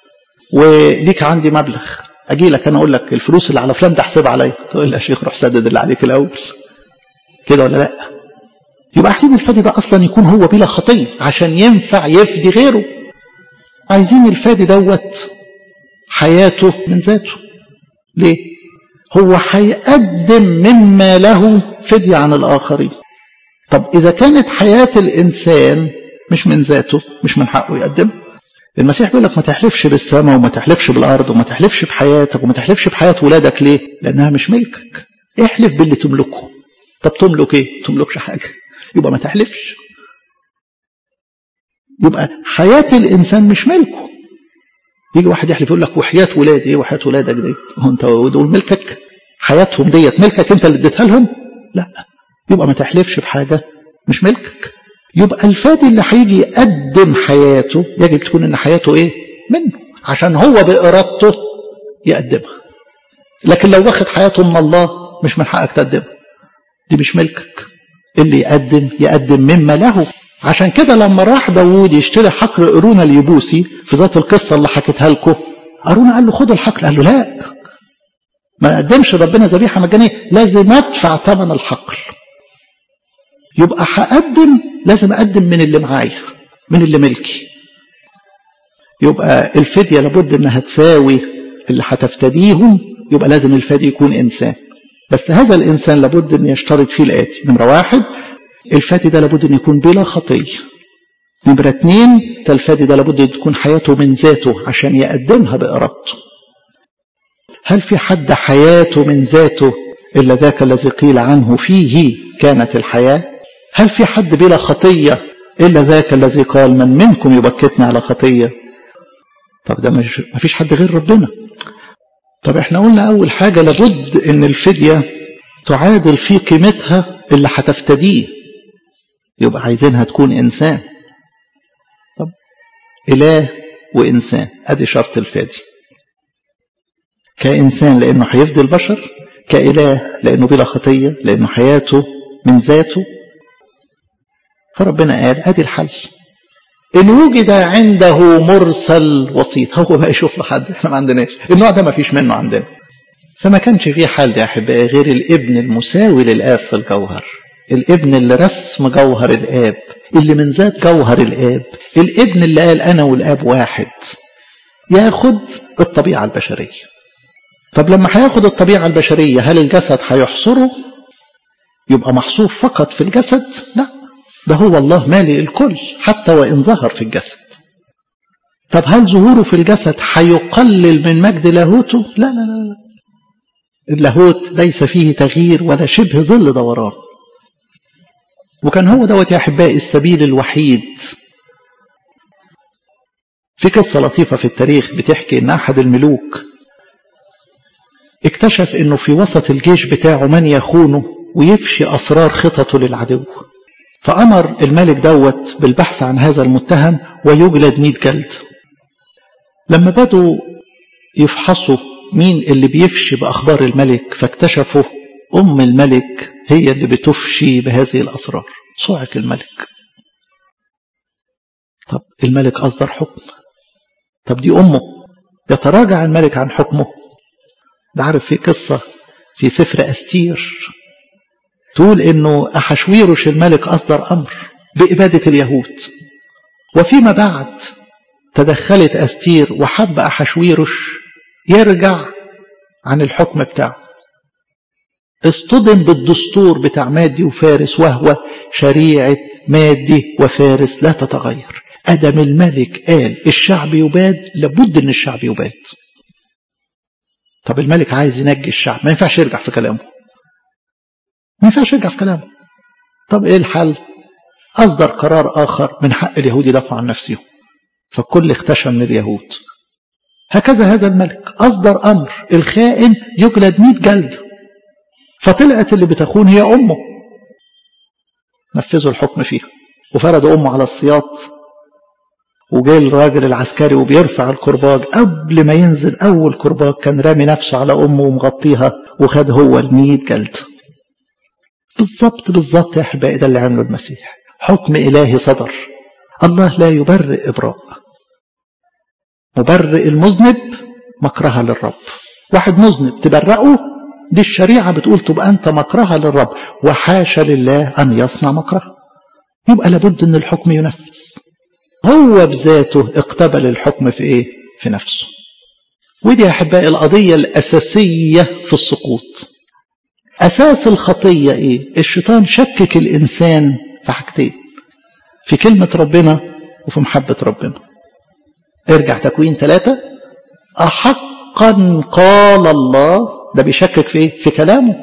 وليك عندي مبلغ، اجي لك انا اقول لك الفلوس اللي على فلان ده احسبها عليا، تقول لي يا شيخ روح سدد اللي عليك الاول، كده ولا لا؟ يبقى عايزين الفادي ده اصلا يكون هو بلا خطيه عشان ينفع يفدي غيره. عايزين الفادي دوت حياته من ذاته. ليه؟ هو هيقدم مما له فدية عن الاخرين. طب اذا كانت حياة الانسان مش من ذاته، مش من حقه يقدم. المسيح بيقول لك ما تحلفش بالسماء وما تحلفش بالارض وما تحلفش بحياتك وما تحلفش بحياة ولادك. ليه؟ لانها مش ملكك. احلف باللي تملكه. طب تملك ايه؟ تملكش حاجة، يبقى ما تحلفش. يبقى حياة الإنسان مش ملكه. يجي واحد يحلف يقول لك وحياة ولادي، ايه وحياة ولادك دي؟ هو انت دول ملكك؟ حياتهم ديت ملكك انت اللي اديتها لهم؟ لا، يبقى ما تحلفش بحاجة مش ملكك. يبقى الفادي اللي هيجي يقدم حياته يجب تكون ان حياته ايه؟ منه، عشان هو بإرادته يقدمها. لكن لو واخد حياته من الله مش من حقك تقدمها، دي مش ملكك. اللي يقدم يقدم مما له. عشان كده لما راح داوود يشتري حقل قرون اليبوسي في ذات القصة اللي حكيتها لكم، أرونا قال له خد الحقل، قال له لا، ما قدمش ربنا ذبيحة مجانية، لازم أدفع ثمن الحقل. يبقى هقدم، لازم أقدم من اللي معايا، من اللي ملكي. يبقى الفدية لابد أنها تساوي اللي هتفتديهم، يبقى لازم الفدي يكون إنسان. بس هذا الإنسان لابد أن يشترط فيه الآتي: نمرة واحد، الفدي ده لابد أن يكون بلا خطية. نمرة اتنين، الفدي ده لابد أن تكون حياته من ذاته عشان يقدمها بإرادته. هل في حد حياته من ذاته إلا ذاك الذي قيل عنه فيه كانت الحياة؟ هل في حد بلا خطية إلا ذاك الذي قال من منكم يبكتنا على خطية؟ طب ده مش مفيش حد غير ربنا. طب احنا قلنا أول حاجة لابد إن الفدية تعادل في قيمتها اللي هتفتديه، يبقى عايزينها تكون إنسان. طب إله وإنسان، أدي شرط الفدي. كإنسان لأنه هيفدي البشر، كإله لأنه بلا خطية لأنه حياته من ذاته. فربنا قال أدي الحل: إن وجد عنده مرسل وسيط. هو بقى يشوف له حد، احنا ما عندناش النوع ده، ما فيش منه عندنا. فما كانش فيه حل يا أحبائي غير الابن المساوي للآب في الجوهر، الابن اللي رسم جوهر الآب، اللي من ذات جوهر الآب، الابن اللي قال أنا والآب واحد، ياخد الطبيعة البشرية. طب لما هياخد الطبيعة البشرية، هل الجسد هيحصره يبقى محصور فقط في الجسد؟ لا، ده هو الله مالئ الكل حتى وإن ظهر في الجسد. طب هل ظهوره في الجسد هيقلل من مجد لاهوته؟ لا لا لا، اللاهوت ليس فيه تغيير ولا شبه ظل دوران. وكان هو دوت يا أحبائي السبيل الوحيد. في قصة لطيفة في التاريخ بتحكي إن أحد الملوك اكتشف إنه في وسط الجيش بتاعه من يخونه ويفشي أسرار خططه للعدو، فأمر الملك دوت بالبحث عن هذا المتهم ويجلد مئة جلد. لما بدوا يفحصوا مين اللي بيفشي بأخبار الملك، فاكتشفوا أم الملك هي اللي بتفشي بهذه الأسرار. صعق الملك. طب الملك أصدر حكم، طب دي أمه، يتراجع الملك عن حكمه. ده عارف في قصة في سفر أستير تقول إنه أحشويروش الملك أصدر أمر بإبادة اليهود، وفيما بعد تدخلت أستير وحب أحشويروش يرجع عن الحكم بتاعه. اصطدم بالدستور بتاع مادي وفارس، وهو شريعة مادي وفارس لا تتغير. أدم الملك قال الشعب يباد، لابد أن الشعب يباد. طب الملك عايز ينجي الشعب، ما ينفعش يرجع في كلامه، ما ينفعش يرجع في كلامه. طب إيه الحل؟ أصدر قرار آخر: من حق اليهود يدافعوا عن نفسهم، فالكل اختشى من اليهود. هكذا هذا الملك أصدر أمر: الخائن يجلد مئة جلد، فطلعت اللي بتخون هي أمه. نفذوا الحكم فيها وفردوا أمه على السياط، وجاء الراجل العسكري وبيرفع الكرباج. قبل ما ينزل أول كرباج كان رامي نفسه على أمه ومغطيها، وخد هو المئة جلد. بالضبط بالضبط يا أحبائي ده اللي عمله المسيح. حكم إلهي صدر. الله لا يبرئ إبراء، مبرئ المذنب مكرها للرب. واحد مذنب تبرئه، دي الشريعة بتقول تبقى أنت مكرها للرب، وحاشا لله أن يصنع مكره. يبقى لابد أن الحكم ينفذ. هو بذاته اقتبل الحكم في إيه؟ في نفسه. ودي يا أحبائي القضية الأساسية في السقوط. أساس الخطية إيه؟ الشيطان شكك الإنسان في حاجتين: في كلمة ربنا وفي محبة ربنا. ارجع تكوين ثلاثة: أحقا قال الله. ده بيشكك في إيه؟ في كلامه.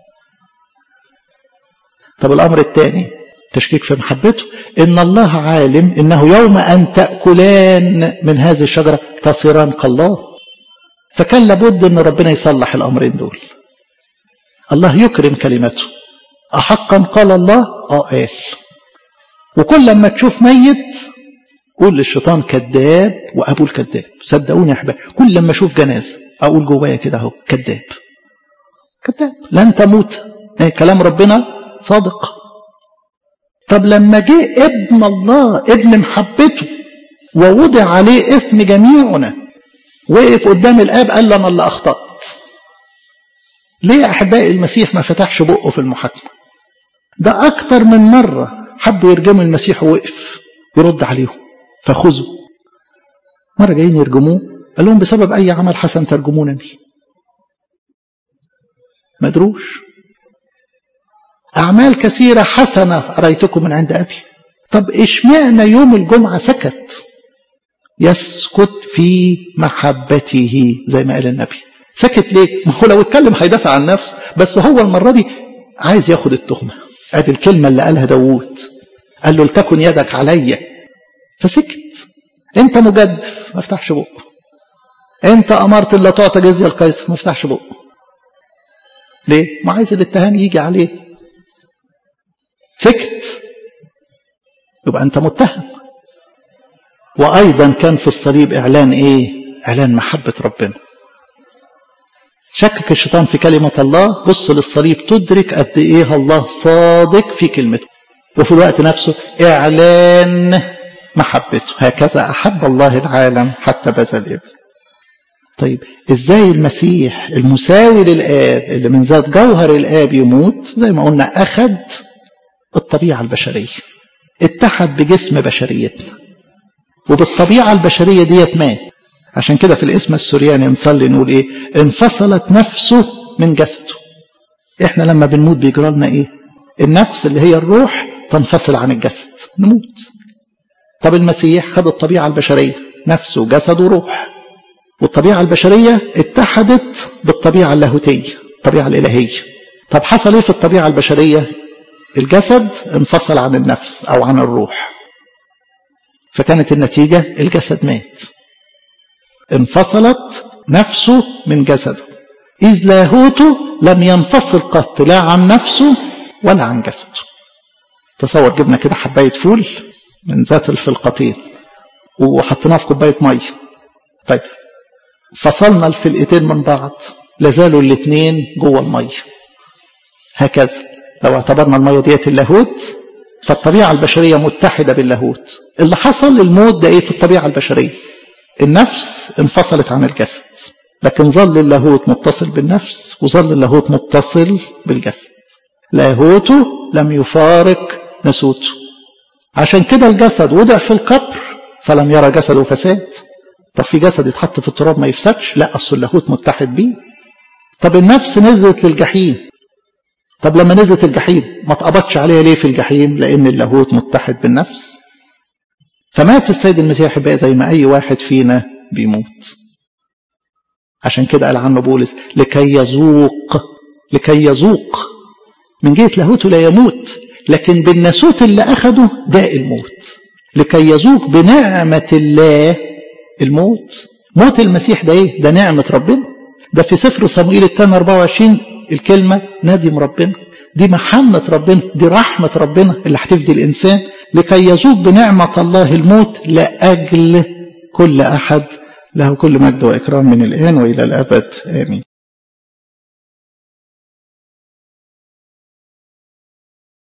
طب الأمر الثاني تشكيك في محبته: إن الله عالم إنه يوم أن تأكلان من هذه الشجرة تصيران كالله. فكان لابد أن ربنا يصلح الأمرين دول. الله يكرم كلمته. أحقا قال الله؟ آه قال. وكل لما تشوف ميت قول للشيطان كذاب وأبو الكذاب. صدقوني يا أحبابي، كل لما أشوف جنازة أقول جوايا كده أهو كذاب كذاب، لن تموت. كلام ربنا صادق. طب لما جه ابن الله ابن محبته ووضع عليه إثم جميعنا وقف قدام الآب قال له أنا اللي أخطأت. ليه يا أحبائي المسيح ما فتحش بقه في المحاكمة؟ ده أكتر من مرة حبوا يرجموا المسيح ووقف يرد عليهم فخذوا. مرة جايين يرجموه قال لهم بسبب أي عمل حسن ترجمونني؟ ما ادروش. أعمال كثيرة حسنة أريتكم من عند أبي. طب إشمعنى يوم الجمعة سكت؟ يسكت في محبته زي ما قال النبي. سكت ليه؟ ما هو لو اتكلم هيدافع عن نفسه، بس هو المرة دي عايز ياخد التهمة. ادي الكلمة اللي قالها داوود، قال له لتكن يدك عليا، فسكت. انت مجدف ما افتحش بقه. انت امرت لا تعطى جزية القيصر ما افتحش بقه. ليه؟ ما عايز الاتهام يجي عليه. سكت يبقى انت متهم. وايضا كان في الصليب اعلان ايه؟ اعلان محبة ربنا. شكك الشيطان في كلمة الله، بص للصليب تدرك قد ايه الله صادق في كلمته، وفي الوقت نفسه اعلان محبته. هكذا احب الله العالم حتى بذل الابن. طيب ازاي المسيح المساوي للآب اللي من ذات جوهر الآب يموت؟ زي ما قلنا اخذ الطبيعة البشرية، اتحد بجسم بشريتنا، وبالطبيعة البشرية ديت مات. عشان كده في الاسم السورياني نصلي نقول ايه؟ انفصلت نفسه من جسده. احنا لما بنموت بيجرى لنا ايه؟ النفس اللي هي الروح تنفصل عن الجسد، نموت. طب المسيح خد الطبيعة البشرية، نفس وجسد وروح، والطبيعة البشرية اتحدت بالطبيعة اللاهوتية، الطبيعة الإلهية. طب حصل ايه في الطبيعة البشرية؟ الجسد انفصل عن النفس او عن الروح، فكانت النتيجة الجسد مات. انفصلت نفسه من جسده، إذ لاهوته لم ينفصل قط لا عن نفسه ولا عن جسده. تصور جبنا كده حباية فول من ذات الفلقتين وحطيناها في كوباية مية. طيب فصلنا الفلقتين من بعض، لازالوا الاثنين جوه المية. هكذا لو اعتبرنا المية ديت اللاهوت، فالطبيعة البشرية متحدة باللاهوت. اللي حصل الموت ده ايه في الطبيعة البشرية؟ النفس انفصلت عن الجسد، لكن ظل اللاهوت متصل بالنفس وظل اللاهوت متصل بالجسد. لاهوته لم يفارق نسوته. عشان كده الجسد وضع في القبر فلم يرى جسده فساد. طب في جسد يتحط في التراب ما يفسدش؟ لا، اصل اللاهوت متحد بيه. طب النفس نزلت للجحيم، طب لما نزلت الجحيم ما اتقبضش عليها ليه في الجحيم؟ لان اللاهوت متحد بالنفس. فمات السيد المسيح بقى زي ما اي واحد فينا بيموت. عشان كده قال عنه بولس لكي يذوق، لكي يذوق. من جهة لاهوته لا يموت، لكن بالناسوت اللي اخده داء الموت، لكي يذوق بنعمة الله الموت. موت المسيح ده ايه؟ ده نعمة ربنا. ده في سفر صموئيل الثاني أربعة وعشرين الكلمة ندم ربنا، دي محنة ربنا، دي رحمة ربنا اللي هتفدي الإنسان. لكي يذوق بنعمة الله الموت لأجل كل أحد. له كل مجد وإكرام من الآن وإلى الأبد آمين.